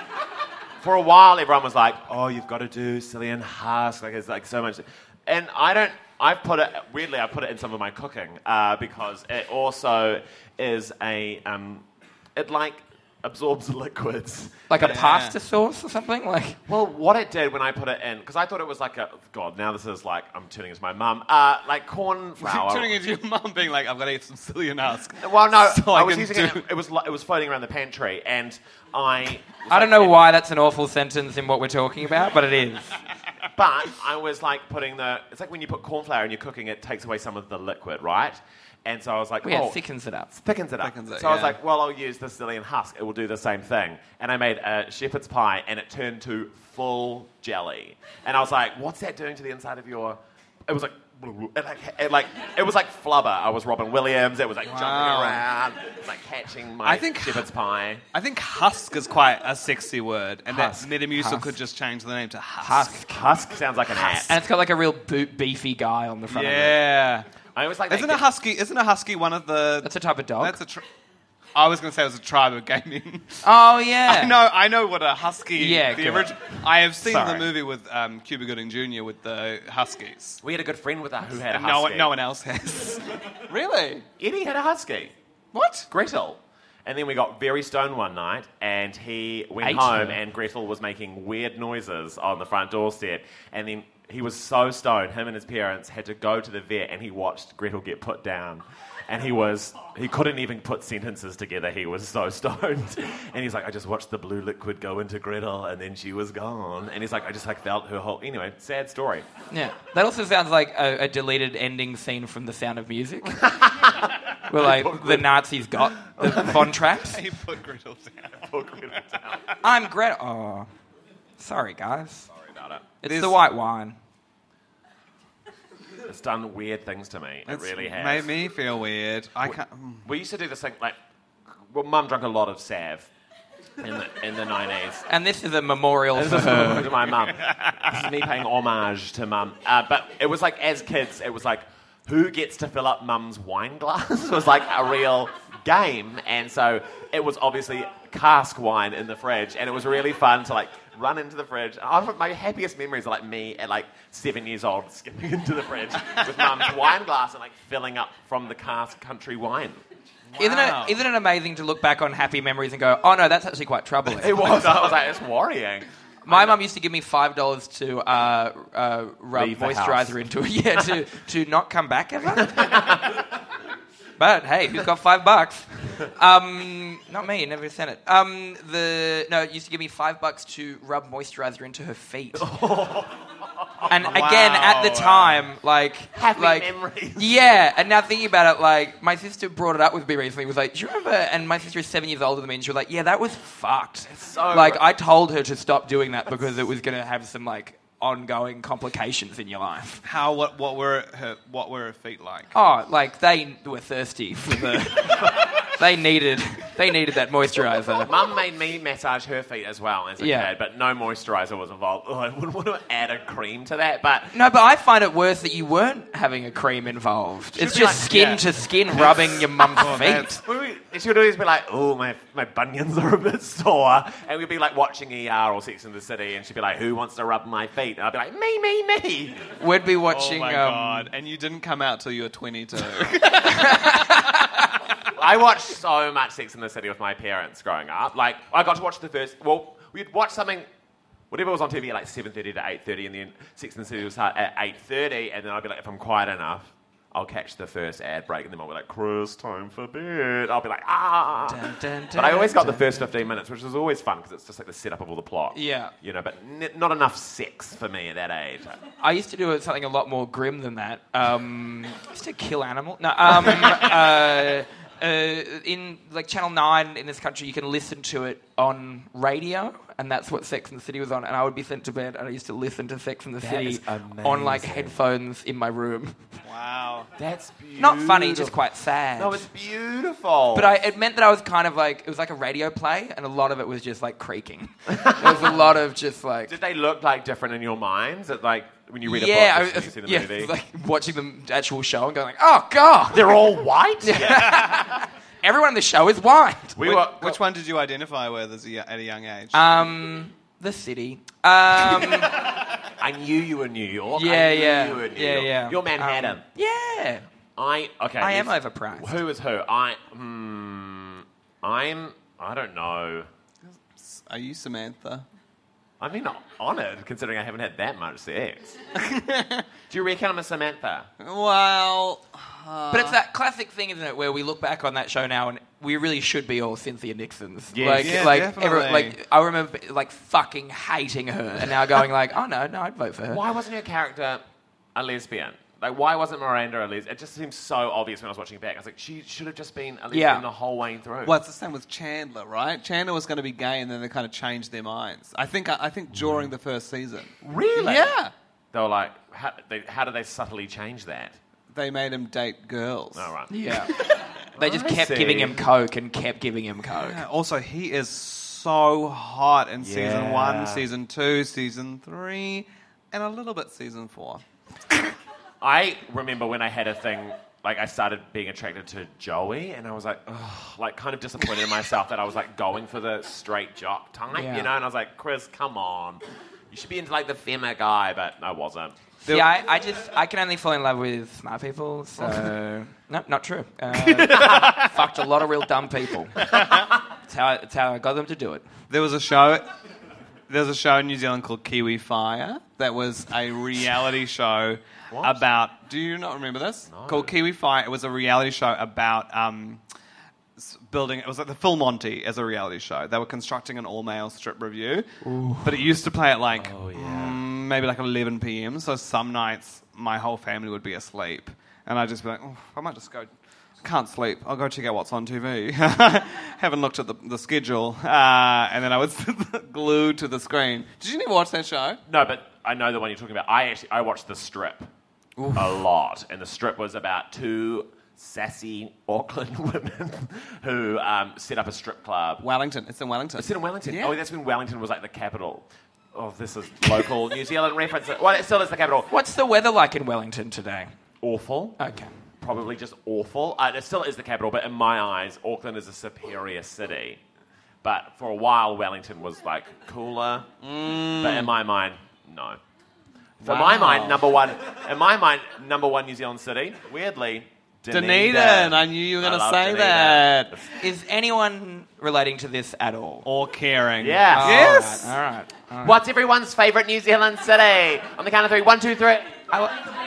for a while, everyone was like, oh, you've got to do Cillian Husk. Like, it's like so much. And I don't, I've put it, weirdly, I put it in some of my cooking uh, because it also is a, um, it like absorbs liquids. Like a Yeah. pasta sauce or something. Like Well, what it did when I put it in, because I thought it was like a, God, now this is like, I'm turning into my mum, uh, like corn flour. Turning into your mum being like, I've got to eat some Cillian Husk. Well, no, So I I was can using do- it. It was li- it was floating around the pantry, and I. was I don't like- know why that's an awful sentence in what we're talking about, but it is. But I was like putting the. It's like when you put corn flour and you're cooking, it takes away some of the liquid, right? And so I was like, Well, yeah, oh, it thickens it up. thickens it up. Thickens it, so I was yeah. like, well, I'll use the Cillian Husk. It will do the same thing. And I made a shepherd's pie, and it turned to full jelly. And I was like, what's that doing to the inside of your? It was like. It like, it like it was like flubber. I was Robin Williams. It was like jumping Wow. around, it was like catching my I think- shepherd's pie. I think husk is quite a sexy word, and Husk. that Metamucil Husk. could just change the name to husk. Husk. Husk sounds like an ass. And it's got like a real bo- beefy guy on the front of it. Yeah. I always like Isn't that. a husky? Isn't a husky one of the? That's a type of dog. That's a. Tri- I was going to say it was a tribe of gaming. Oh, yeah. I know. I know what a husky. Yeah, The good. origi- I have seen Sorry. the movie with um, Cuba Gooding Junior with the huskies. We had a good friend with that who had a And husky. no one, no one else has. Really? Eddie had a husky. What? Gretel. And then we got very stoned one night, and he went Ate home, her. and Gretel was making weird noises on the front doorstep. And then he was so stoned, him and his parents had to go to the vet, and he watched Gretel get put down. And he was, he couldn't even put sentences together. He was so stoned. And he's like, I just watched the blue liquid go into Gretel, and then she was gone. And he's like, I just like felt her whole, anyway, sad story. Yeah. That also sounds like a, a deleted ending scene from The Sound of Music. Where, like, the Nazis got the Von Traps. He put Gretel down. Poor Gretel down. I'm Greta. Oh. Sorry, guys. Sorry about it. It's There's- the white wine. It's done weird things to me. It It's really has. made me feel weird. I can't. mm. We used to do this thing, like, well, Mum drank a lot of Sav in the in the nineties. And this is a memorial This for is her. to my mum. This is me paying homage to Mum. Uh, but it was like, as kids, it was like, who gets to fill up Mum's wine glass? It was like a real game, and so it was obviously cask wine in the fridge, and it was really fun to like run into the fridge. I've, my happiest memories are like me at like seven years old skipping into the fridge with Mum's wine glass and like filling up from the cask country wine. Isn't Wow. it, isn't it amazing to look back on happy memories and go, oh no, that's actually quite troubling? It was. I was like, it's worrying. My mum used to give me five dollars to uh, uh, rub Leave the moisturizer house. into it. Yeah, to, to not come back ever. But hey, who's got five bucks? Um, not me. Never sent it. Um, the no, it used to give me five bucks to rub moisturizer into her feet. And again, at the Wow. time, like, Happy like, memories. yeah. And now thinking about it, like, my sister brought it up with me recently. Was like, do you remember? And my sister is seven years older than me, and she was like, yeah, that was fucked. so- like, I told her to stop doing that because it was going to have some like ongoing complications in your life. How? What? What were her? What were her feet like? Oh, like they were thirsty for the They needed, they needed that moisturiser. Mum made me massage her feet as well as a Yeah. kid, but no moisturiser was involved. Oh, I wouldn't want to add a cream to that, but No, but I find it worse that you weren't having a cream involved. It's be just like- skin yeah. to skin rubbing your mum's feet. that's- we- we- she would always be like, oh, my, my bunions are a bit sore. And we'd be like watching E R or Sex and the City, and she'd be like, who wants to rub my feet? And I'd be like, me, me, me. We'd be Oh watching. my um, god! And you didn't come out till you were twenty-two. I watched so much Sex and the City with my parents growing up. Like, I got to watch the first... Well, we'd watch something... Whatever was on T V at like seven thirty to eight thirty, and then Sex and the City would start at eight thirty, and then I'd be like, if I'm quiet enough, I'll catch the first ad break, and then I'll be like, Chris, time for bed. I'll be like, ah. Dun, dun, But I always got dun, the first fifteen minutes, which was always fun, because it's just like the setup of all the plot. Yeah. You know, but n- not enough sex for me at that age. I used to do something a lot more grim than that. Um, I used to kill animal. No, um, uh, uh, in like Channel Nine in this country, you can listen to it on radio, and that's what Sex and the City was on. And I would be sent to bed, and I used to listen to Sex and the City is on like amazing. headphones in my room. Wow. That's beautiful. Not funny, just quite sad. No, it's beautiful. But I, it meant that I was kind of like, it was like a radio play, and a lot of it was just like creaking. There was a lot of just like... Did they look like different in your minds? That like when you read a yeah, book, I, when you see the yeah, movie? like watching the actual show and going like, oh god, They're all white? everyone in the show is white. We Which, were, which one did you identify with as a, at a young age? Um, the city. Um, I knew you were New York. yeah, I knew yeah, you were New yeah, York. yeah. You're Manhattan. Um, yeah, I okay. I am let's- overpriced. Who is who? I hmm. I'm. I don't know. Are you Samantha? I mean, honoured considering I haven't had that much sex. Do you reckon I'm a Samantha? Well, But it's that classic thing, isn't it, where we look back on that show now and we really should be all Cynthia Nixons. Yes. Like, Yeah, like, definitely. like I remember like fucking hating her, and now going like, oh no, no, I'd vote for her. Why wasn't her character a lesbian? Like, why wasn't Miranda a lesbian? It just seems so obvious when I was watching it back. I was like, she should have just been a lesbian Yeah. the whole way through. well, it's the same with Chandler, right? Chandler was going to be gay, and then they kind of changed their minds. I think. I think during the first season. Really? Yeah. They were like, how, they, how did they subtly change that? They made him date girls. Oh, right. Yeah. They just I kept see. giving him coke and kept giving him coke. Yeah, also, he is so hot in season Yeah. one, season two, season three, and a little bit season four. I remember when I had a thing, like I started being attracted to Joey, and I was like, ugh, like kind of disappointed in myself that I was like going for the straight jock type, Yeah. you know? And I was like, Chris, come on. You should be into like the femma guy, but I wasn't. Yeah, I, I just I can only fall in love with smart people. So no, not true. Uh, fucked a lot of real dumb people. That's how I, that's how I got them to do it. There was a show. There was a show in New Zealand called Kiwi Fire that was a reality show What? about. Do you not remember this? No. Called Kiwi Fire. It was a reality show about um, s- building. It was like the Full Monty as a reality show. They were constructing an all-male strip review, but it used to play at like mm, maybe like eleven p.m. So some nights my whole family would be asleep, and I'd just be like, oh, I might just go. Can't sleep. I'll go check out what's on T V. Haven't looked at the, the schedule. Uh, and then I was glued to the screen. Did you never watch that show? No, but I know the one you're talking about. I actually I watched The Strip a lot, and The Strip was about two sassy Auckland women who um, set up a strip club. Wellington. It's in Wellington. It's in Wellington. Yeah. Oh, that's when Wellington was like the capital. Oh, this is local New Zealand reference. Well, it still is the capital. What's the weather like in Wellington today? Awful. Okay. Probably just awful. Uh, it still is the capital, but in my eyes, Auckland is a superior city. But for a while, Wellington was like cooler. Mm. But in my mind, no. For my Wow. mind, number one. In my mind, number one New Zealand city. Weirdly, Dunedin. Dunedin. I knew you were I going to love say Dunedin. that. Is anyone relating to this at all? Or caring. Yes. Oh, Yes. All right. All right. What's everyone's favourite New Zealand city? On the count of three. One, two, three. I, li-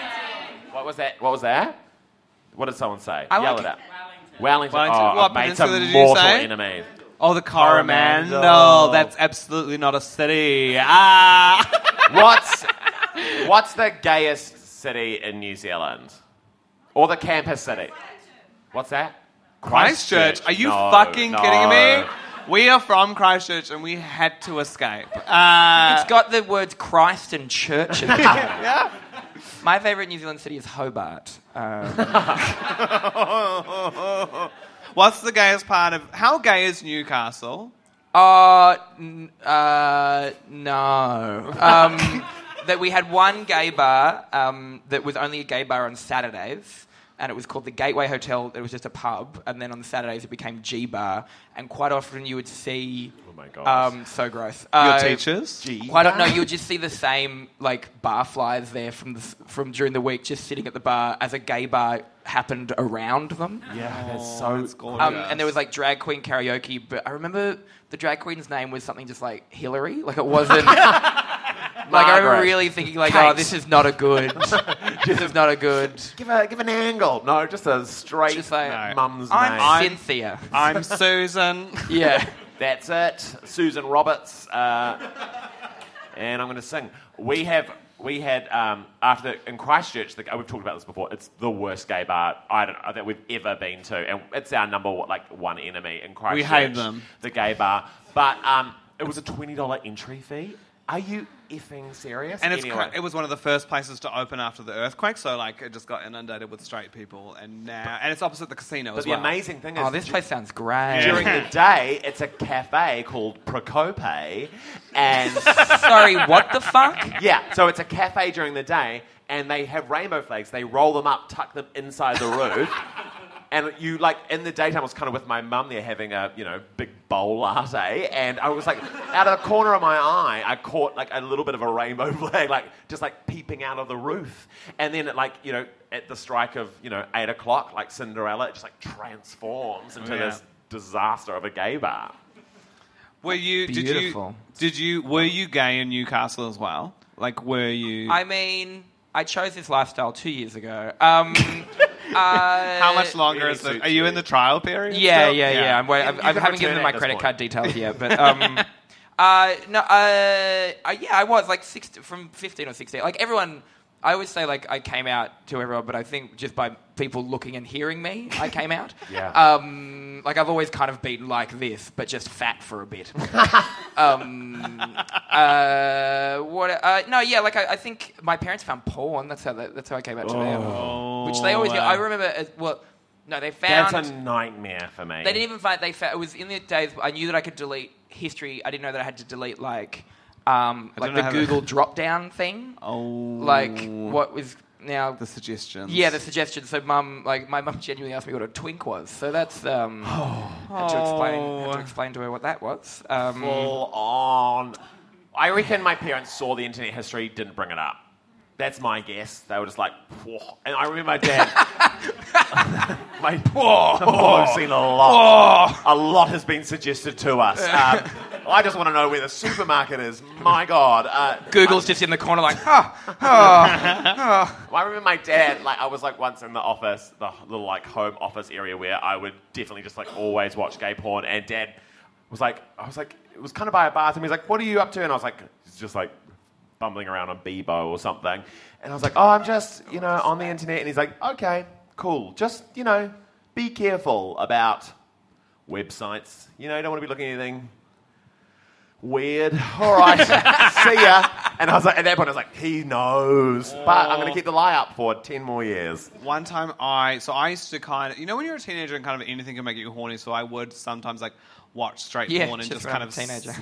What was that? What was that? What did someone say? I Yell like it it. out. Wellington. Wellington. Oh, What I've made peninsula some did you mortal say? enemies. Oh, the Coromandel. Coromandel. That's absolutely not a city. Ah. What's what's the gayest city in New Zealand? Or the campus city? What's that? Christchurch. Are you No, fucking no. kidding me? We are from Christchurch and we had to escape. Uh, it's got the words Christ and church in it. yeah. My favourite New Zealand city is Hobart. Um, What's the gayest part of... How gay is Newcastle? Uh, n- uh, no. Um, that we had one gay bar um, that was only a gay bar on Saturdays, and it was called the Gateway Hotel. It was just a pub, and then on the Saturdays it became G Bar, and quite often you would see... Oh my God. Um, so gross. Your Uh, teachers? G. Quite often, no, you would just see the same like bar flyers there from the, from during the week, just sitting at the bar as a gay bar happened around them. Yeah, that's so... that's gorgeous. Um, and there was like drag queen karaoke, but I remember the drag queen's name was something just like Hillary. Like it wasn't. Like I remember Margaret. really thinking like, Kate. oh, this is not a good. This is not a good. Give a give an angle. No, just a straight Just like, No. mum's I'm name. I'm- Cynthia. I'm Susan. Yeah. That's it. Susan Roberts. Uh, and I'm going to sing. We have... We had, um, after in Christchurch, the, we've talked about this before, it's the worst gay bar I don't know, that we've ever been to. And it's our number one, like, one enemy in Christchurch. We hate them. The gay bar. But um, it was a twenty dollars entry fee. Are you effing serious? And it's Anyway. cra- it was one of the first places to open after the earthquake, so like it just got inundated with straight people, and now and it's opposite the casino But as the well. amazing thing is... Oh, this place sounds great. During the day, it's a cafe called Procope, and... Sorry, what the fuck? Yeah, so it's a cafe during the day, and they have rainbow flags. They roll them up, tuck them inside the roof, and you, like, in the daytime, I was kind of with my mum there having a, you know, big bowl latte, and I was, like, out of the corner of my eye, I caught, like, a little bit of a rainbow flag, like, just, like, peeping out of the roof. And then, at, like, you know, at the strike of, you know, eight o'clock, like Cinderella, it just, like, transforms into Oh, yeah. this disaster of a gay bar. Were you? Beautiful. Did you? Did you? Were you gay in Newcastle as well? Like, were you? I mean, I chose this lifestyle two years ago. Um, uh, How much longer really is it? suits Are you you. in the trial period? Yeah, still? yeah, yeah. I'm wait, You- I've, you I can haven't given return them it my at credit this card point. details yet, but um, uh, no, uh, uh, yeah, I was like six, from fifteen or sixteen. Like everyone, I always say like I came out to everyone, but I think just by people looking and hearing me, I came out. Yeah. Um, like I've always kind of been like this, but just fat for a bit. um, uh, what? Uh, no, yeah, like I, I think my parents found porn. That's how that, that's how I came out to them. Which they always. wow. I remember. As, well, no, they found. That's a nightmare for me. They didn't even find they found it was in the days I knew that I could delete history. I didn't know that I had to delete like um, I like don't the know how to- Google drop down thing. Oh. Like what was now the suggestions? yeah, the suggestion. So mum like my mum genuinely asked me what a twink was. So that's um had to explain had to explain to her what that was. Um, Full on. I reckon my parents saw the internet history, didn't bring it up. That's my guess. They were just like, whoa. And I remember my dad. my, whoa, oh, I've seen a lot. A lot has been suggested to us. Um, I just want to know where the supermarket is. My God. Uh, Google's just in the corner like, oh, oh, I remember my dad, like, I was, like, once in the office, the little, like, home office area where I would definitely just, like, always watch gay porn, and Dad was like, I was like, it was kind of by a bathroom, he's like, what are you up to? And I was like, he's just, like, bumbling around on Bebo or something. And I was like, oh, I'm just, you know, on the internet. And he's like, okay, cool. Just, you know, be careful about websites. You know, you don't want to be looking at anything weird. All right, see ya. And I was like, at that point, I was like, he knows. But I'm going to keep the lie up for ten more years. One time I, so I used to kind of, you know when you're a teenager and kind of anything can make you horny, so I would sometimes like watch straight yeah, porn and just just kind around of... a teenager.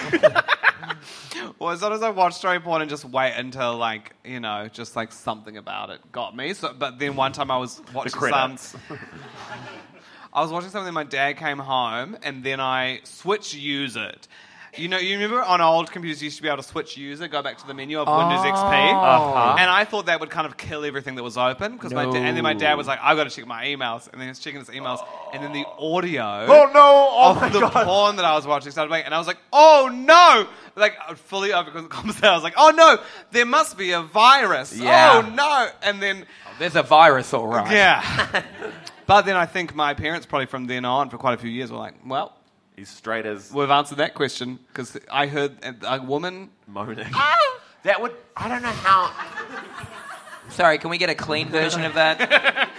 Well, sometimes I watch straight porn and just wait until like, you know, just like something about it got me. So, but then one time I was watching some... credits. I was watching something, my dad came home and then I switch user. You know, you remember on old computers you used to be able to switch user, go back to the menu of Windows X P? Uh-huh. And I thought that would kind of kill everything that was open. Because my da- and then my dad was like, I've got to check my emails. And then he was checking his emails. And then the audio Oh, no. Oh, of my the God. porn that I was watching started playing. And I was like, oh, no. Like, I fully overcome the conversation. I was like, oh, no, there must be a virus. Yeah. Oh, no. And then... There's a virus, all right. Yeah. But then I think my parents probably from then on for quite a few years were like, well... He's straight as We've answered that question because I heard a a woman. moaning. That would... I don't know how... Sorry, can we get a clean version of that?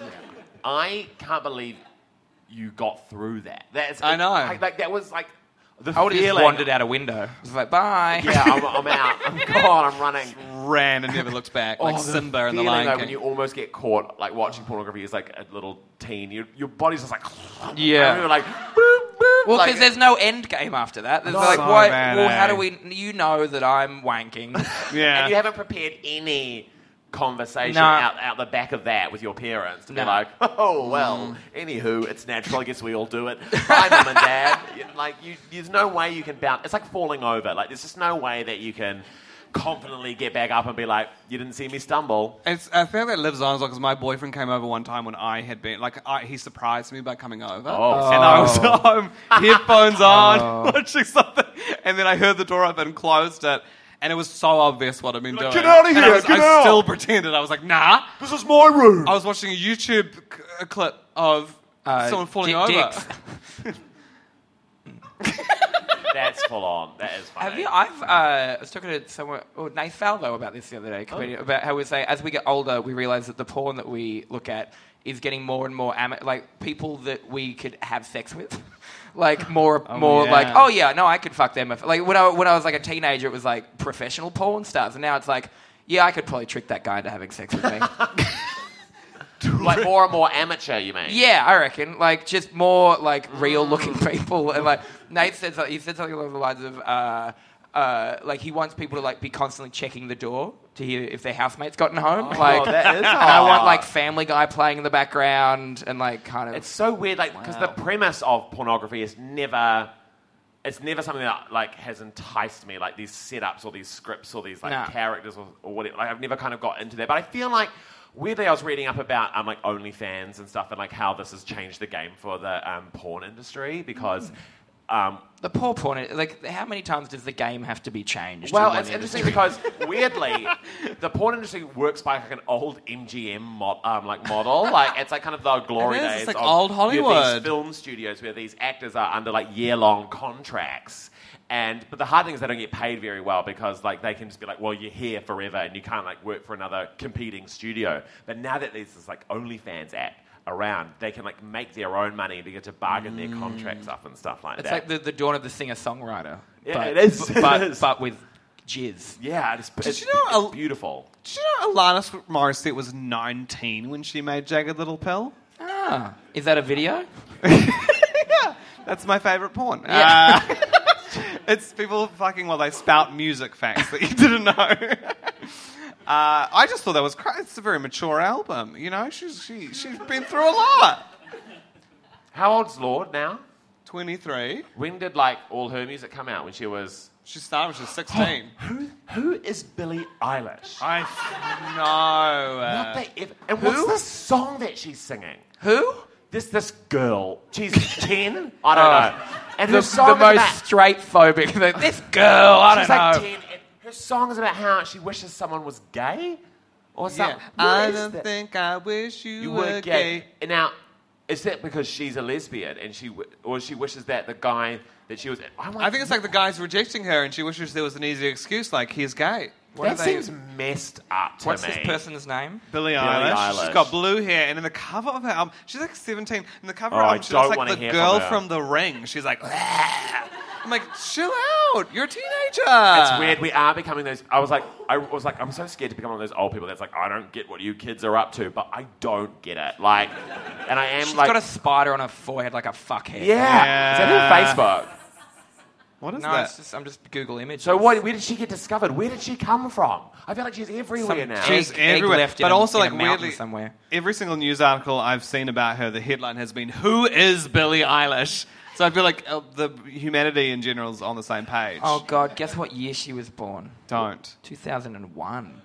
I can't believe you got through that. That's I know. I, like that was like the I would have just feeling. wandered out a window. It's like, bye. Yeah, I'm, I'm out. I'm gone. I'm running. Ran and never looked back, like Oh, Simba in the feeling, Lion though, King. when you almost get caught like watching pornography as like a little teen, your your body's just like Yeah. and you're like boop, boop, Well, like, because there's no end game after that. There's No. like, So why, bad, well, how eh? do we... You know that I'm wanking. yeah. and you haven't prepared any conversation No. out, out the back of that with your parents to No. be like, oh well, anywho, it's natural. I guess we all do it. Hi, mum and dad. You- Like you, there's no way you can bounce. It's like falling over. Like there's just no way that you can confidently get back up and be like, you didn't see me stumble. It's, I feel like that lives on as well because my boyfriend came over one time when I had been like I, he surprised me by coming over, Oh. and I was home, headphones on, watching something, and then I heard the door open and closed it, and it was so obvious what I'd been doing. "Get out of And I, here, was, get I out." still pretended. I was like, nah. This is my room. I was watching a YouTube c- a clip of Uh, someone falling dick- over. dicks. That's full on. That is funny. Have you? I've. Uh, I was talking to someone, oh, Nath Falvo, about this the other day. Comedian, about how we say as we get older, we realise that the porn that we look at is getting more and more ama- like people that we could have sex with. Like more, more yeah. like, oh yeah, no, I could fuck them. If, like when I when I was like a teenager, it was like professional porn stars, and now it's like, yeah, I could probably trick that guy into having sex with me. Like more and more amateur, you mean? Yeah, I reckon. Like, just more, like, real-looking people. And, like, Nate said something, he said something along the lines of, uh, uh, like, he wants people to, like, be constantly checking the door to hear if their housemate's gotten home. like, that is and I want, hard. like, Family Guy playing in the background and, like, kind of... It's so weird, like, because Wow. the premise of pornography is never... It's never something that, like, has enticed me, like, these setups or these scripts or these, like, No. characters or, or whatever. Like, I've never kind of got into that. But I feel like... Weirdly, I was reading up about um, like OnlyFans and stuff, and like how this has changed the game for the um, porn industry because, um, The poor porn... Like, how many times does the game have to be changed? well, in one it's interesting industry? because weirdly, the porn industry works by like an old M G M mod, um, like model. Like it's like kind of the glory It is, days it's like of old you have Hollywood. these film studios where these actors are under like year-long contracts. And but the hard thing is they don't get paid very well because like they can just be like, well, you're here forever and you can't like work for another competing studio. But now that there's this like OnlyFans app around, they can like make their own money and they get to bargain their contracts up and stuff like It's that. like the, the dawn of the singer-songwriter. Yeah, but, it is. b- But, It is. but with jizz. yeah, it's, it's, you know it's a- beautiful. Did you know Alanis Morissette was nineteen when she made Jagged Little Pill? Ah, is that a video? Yeah, that's my favourite porn. Yeah. Uh, it's people fucking while they spout music facts that you didn't know. uh, I just thought that was cra- it's a very mature album. You know, she's she she's been through a lot. How old's Lord now? twenty-three. When did like all her music come out? When she was She started when she was sixteen. who? Who is Billie Eilish? I know. What Uh, the ev- and what's the song that she's singing? Who? This this girl. She's ten. I don't know. And her The, song the is most about, straight phobic. This girl, I don't she's like know. ten. And her song is about how she wishes someone was gay, or yeah. something. What I is don't that? think I wish you, you were were gay. gay. And now, is that because she's a lesbian and she, w- or she wishes that the guy that she was? I'm like, I think it's like the guy's rejecting her, and she wishes there was an easy excuse, like he's gay. What that are they- seems messed up to What's me. this person's name? Billie Billie Eilish. Eilish. She's got blue hair, and in the cover of her album, she's like seventeen. In the cover Oh, of her I album, she don't looks wanna like the hear girl from her. from The Ring. She's like, "Ah." I'm like, chill out. You're a teenager. It's weird. We are becoming those. I was like, I was like, I'm so scared to become one of those old people that's like, I don't get what you kids are up to, but I don't get it. Like, and I am She's like, got a spider on her forehead like a fuckhead. yeah. Yeah. Is that her Facebook? What is No, that? it's just, I'm just Google images. So what? Where did she get discovered? Where did she come from? I feel like she's everywhere Some now. She's egg- egg everywhere, left in but a- also in a like mountain weirdly somewhere. Every single news article I've seen about her, the headline has been, "Who is Billie Eilish?" So I feel like uh, the humanity in general is on the same page. Oh, God, guess what year she was born? Don't. two thousand one.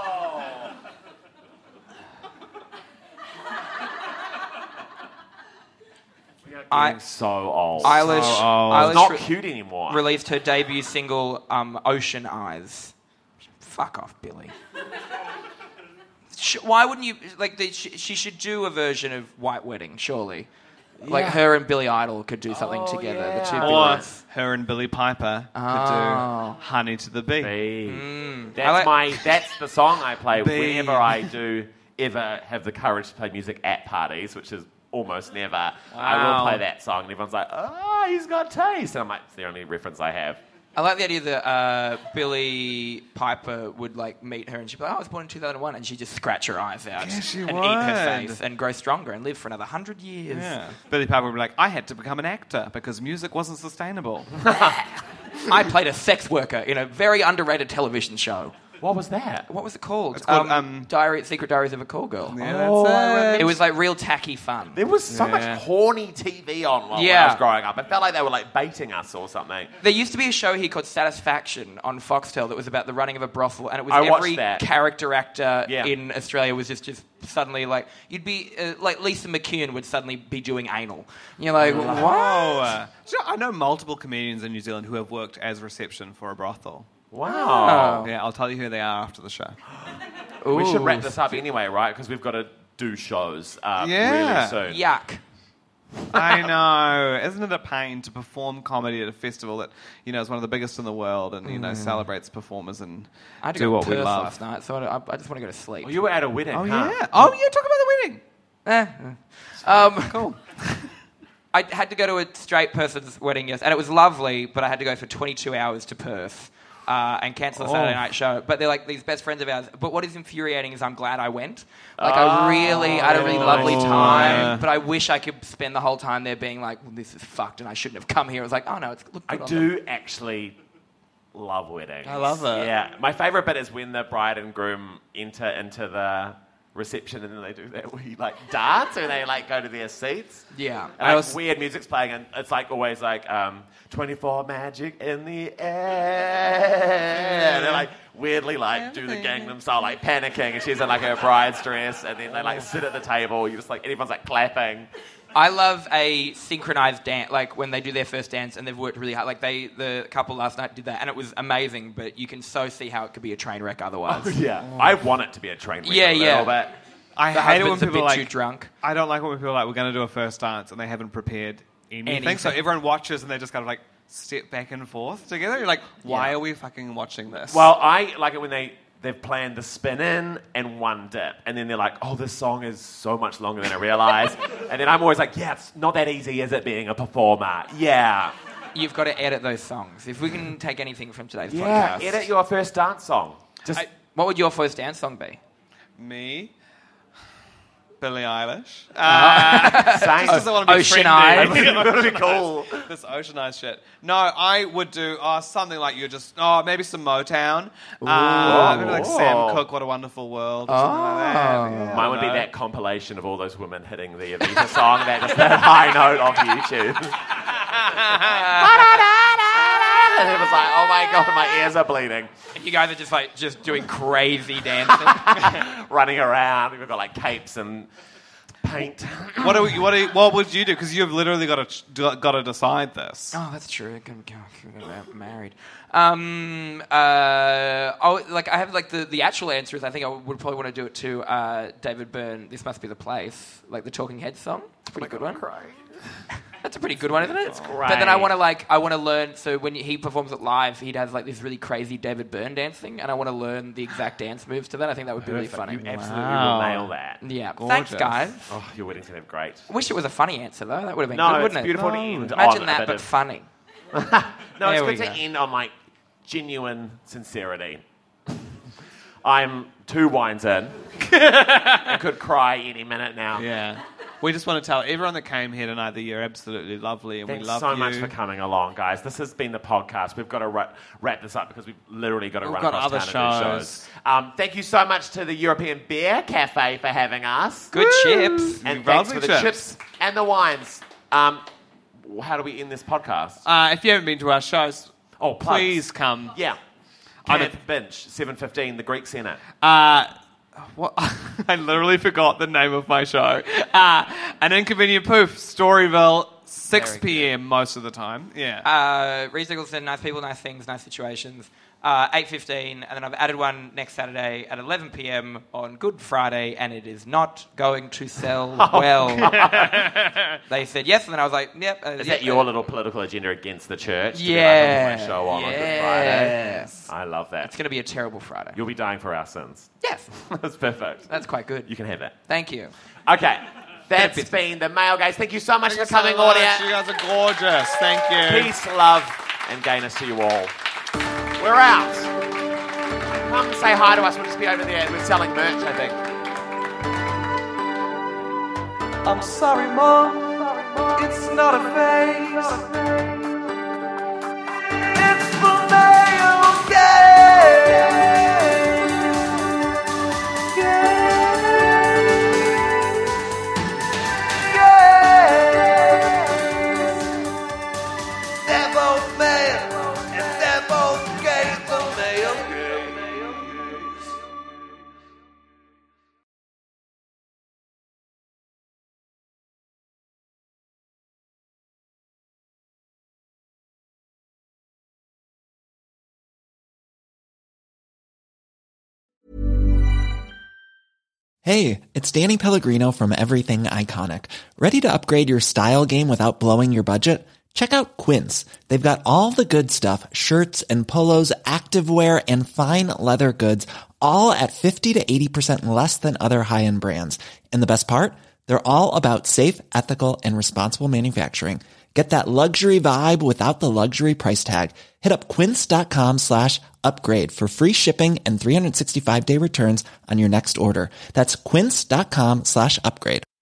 I, Getting so old. Eilish, So old. Eilish It's not re- cute anymore. released her debut single, um, Ocean Eyes. Fuck off, Billy. Sh- Why wouldn't you... Like, the, she, she should do a version of White Wedding, surely. Like, Yeah. her and Billy Idol could do something Oh, together. yeah. The two Or Billies. her and Billie Piper Oh. could do "Honey to the Bee." Bee. I That's like- my. That's the song I play Bee. whenever I do ever have the courage to play music at parties, which is almost never. I will play that song, and everyone's like, oh, he's got taste. And I'm like, it's the only reference I have. I like the idea that uh, Billie Piper would like meet her and she'd be like, oh, I was born in two thousand one, and she'd just scratch her eyes out Yeah, she and would. eat her face and grow stronger and live for another hundred years. Yeah. Billie Piper would be like, I had to become an actor because music wasn't sustainable. I played a sex worker in a very underrated television show. What was that? What was it called? It's called, um, Diary, Secret Diaries of a Call Girl. Yeah, that's it. It was like real tacky fun. There was so Yeah. much horny T V on while Yeah. I was growing up. I felt like they were like baiting us or something. There used to be a show here called Satisfaction on Foxtel that was about the running of a brothel, and it was I watched every that. character actor Yeah. in Australia was just, just suddenly like, you'd be, uh, like Lisa McCune would suddenly be doing anal. And you're like, what? Oh, uh, so I know multiple comedians in New Zealand who have worked as reception for a brothel. Wow. Oh. Yeah, I'll tell you who they are after the show. We should Ooh. wrap this up anyway, right? Because we've got to do shows uh, Yeah. really soon. Yuck. I know. Isn't it a pain to perform comedy at a festival that, you know, is one of the biggest in the world and, you know, celebrates performers and I had to do go what to we Perth love? last night, so I, I just want to go to sleep. Well, you were at a wedding, Oh, huh? yeah. Oh, yeah, talk about the wedding. Eh. Um, cool. I had to go to a straight person's wedding, yes, and it was lovely, but I had to go for twenty-two hours to Perth uh, and cancel the Saturday Oh. night show. But they're like these best friends of ours. But what is infuriating is I'm glad I went. Like, I really, I had a really lovely time, yeah. but I wish I could spend the whole time there being like, well, this is fucked and I shouldn't have come here. It was like, oh no, it's look I good on do actually love weddings. I love it. Yeah. My favourite bit is when the bride and groom enter into the reception and then they do that wee like dance and they like go to their seats. Yeah. And I like, was- weird music's playing and it's like always like um, twenty-four magic in the air. And they're like weirdly like do the Gangnam Style like panicking and she's in like her bride's dress and then they like sit at the table. You just like everyone's like clapping. I love a synchronized dance, like when they do their first dance and they've worked really hard. Like they, the couple last night did that, and it was amazing. But you can so see how it could be a train wreck otherwise. Yeah. I want it to be a train wreck. Yeah, a little yeah. bit. I The hate it when husband's a people bit are too like, drunk. I don't like it when people are like, we're going to do a first dance and they haven't prepared anything. Anything. So everyone watches and they just kind of like step back and forth together. You're like, why Yeah. are we fucking watching this? Well, I like it when they, they've planned the spin in and one dip. And then they're like, oh, this song is so much longer than I realised. And then I'm always like, yeah, it's not that easy, is it, being a performer? Yeah. You've got to edit those songs. If we can take anything from today's Yeah, podcast. edit your first dance song. Just I- What would your first dance song be? Me, Billie Eilish. Uh, same. just I want to be Ocean trendy. Eyes. It's gonna be cool. This Ocean Eyes shit. No, I would do oh, something like you just, oh, maybe some Motown. Uh, maybe like Sam Cooke, What a Wonderful World. Or something like that. Yeah, Mine would be no. that compilation of all those women hitting the Avita song, that just that high note off YouTube. And it was like, oh my god, my ears are bleeding. And you guys are just like just doing crazy dancing. Running around, we've got like capes and paint. What, do we, what, do you, what would you do? Because you've literally got to got to decide this. Oh, that's true. I'm gonna get married. Um, uh, oh, like I have like the, the actual answer is I think I would probably want to do it to uh, David Byrne. This Must Be the Place, like the Talking Heads song. It's a pretty good one. That's a pretty good one, isn't it? It's great. But then I want to like I want to learn. So when he performs it live, he does like this really crazy David Byrne dancing, and I want to learn the exact dance moves to that. I think that would be really funny. You absolutely Wow. will nail that. Yeah, Gorgeous. thanks, guys. Oh, your wedding's gonna be great. Wish it was a funny answer though. That would have been No, good, it's wouldn't it? beautiful to No. end Imagine on a that, bit but of- funny. No, it's There we good to go. end on like genuine sincerity. I'm two wines in and could cry any minute now. Yeah. We just want to tell everyone that came here tonight that you're absolutely lovely and Thanks we love so you. much for coming along, guys. This has been the podcast. We've got to ra- wrap this up because we've literally got to We've run got across other town and do shows. shows. Um, thank you so much to the European Beer Cafe for having us. Good chips. And Lovely thanks for the chips. chips and the wines. Um, how do we end this podcast? Uh, if you haven't been to our shows, Oh, plugs. please come. Yeah. I'm Camp Binge, seven fifteen, the Greek Centre. Uh, what? I literally forgot the name of my show. Uh, An Inconvenient Poof, Storyville, six p.m. most of the time. Yeah. Uh, Reece Nicholson, Nice People, Nice Things, Nice Situations. Uh, eight fifteen, and then I've added one next Saturday at eleven p.m. on Good Friday, and it is not going to sell well. They said yes, and then I was like, yep. Uh, Is yeah, that your uh, little political agenda against the church? to be Yeah. like, "I'm on my show on, on Good Friday. Yes. I love that. It's going to be a terrible Friday. You'll be dying for our sins. Yes, That's perfect. that's quite good. You can have that. Thank you. Okay. That's been the Male Gaze. Thank you so much Thank for you so coming, much. audience. You guys are gorgeous. Thank you. Peace, love, and gayness to you all. We're out. Come say hi to us. We'll just be over there. We're selling merch, I think. I'm sorry, Mom, it's not a phase. It's the Male Gaze. They're both male, and they're both gay, the Male Gaze. Hey, it's Danny Pellegrino from Everything Iconic. Ready to upgrade your style game without blowing your budget? Check out Quince. They've got all the good stuff, shirts and polos, activewear, and fine leather goods, all at fifty to eighty percent less than other high-end brands. And the best part? They're all about safe, ethical, and responsible manufacturing. Get that luxury vibe without the luxury price tag. Hit up quince.com slash upgrade for free shipping and three sixty-five day returns on your next order. That's quince.com slash upgrade.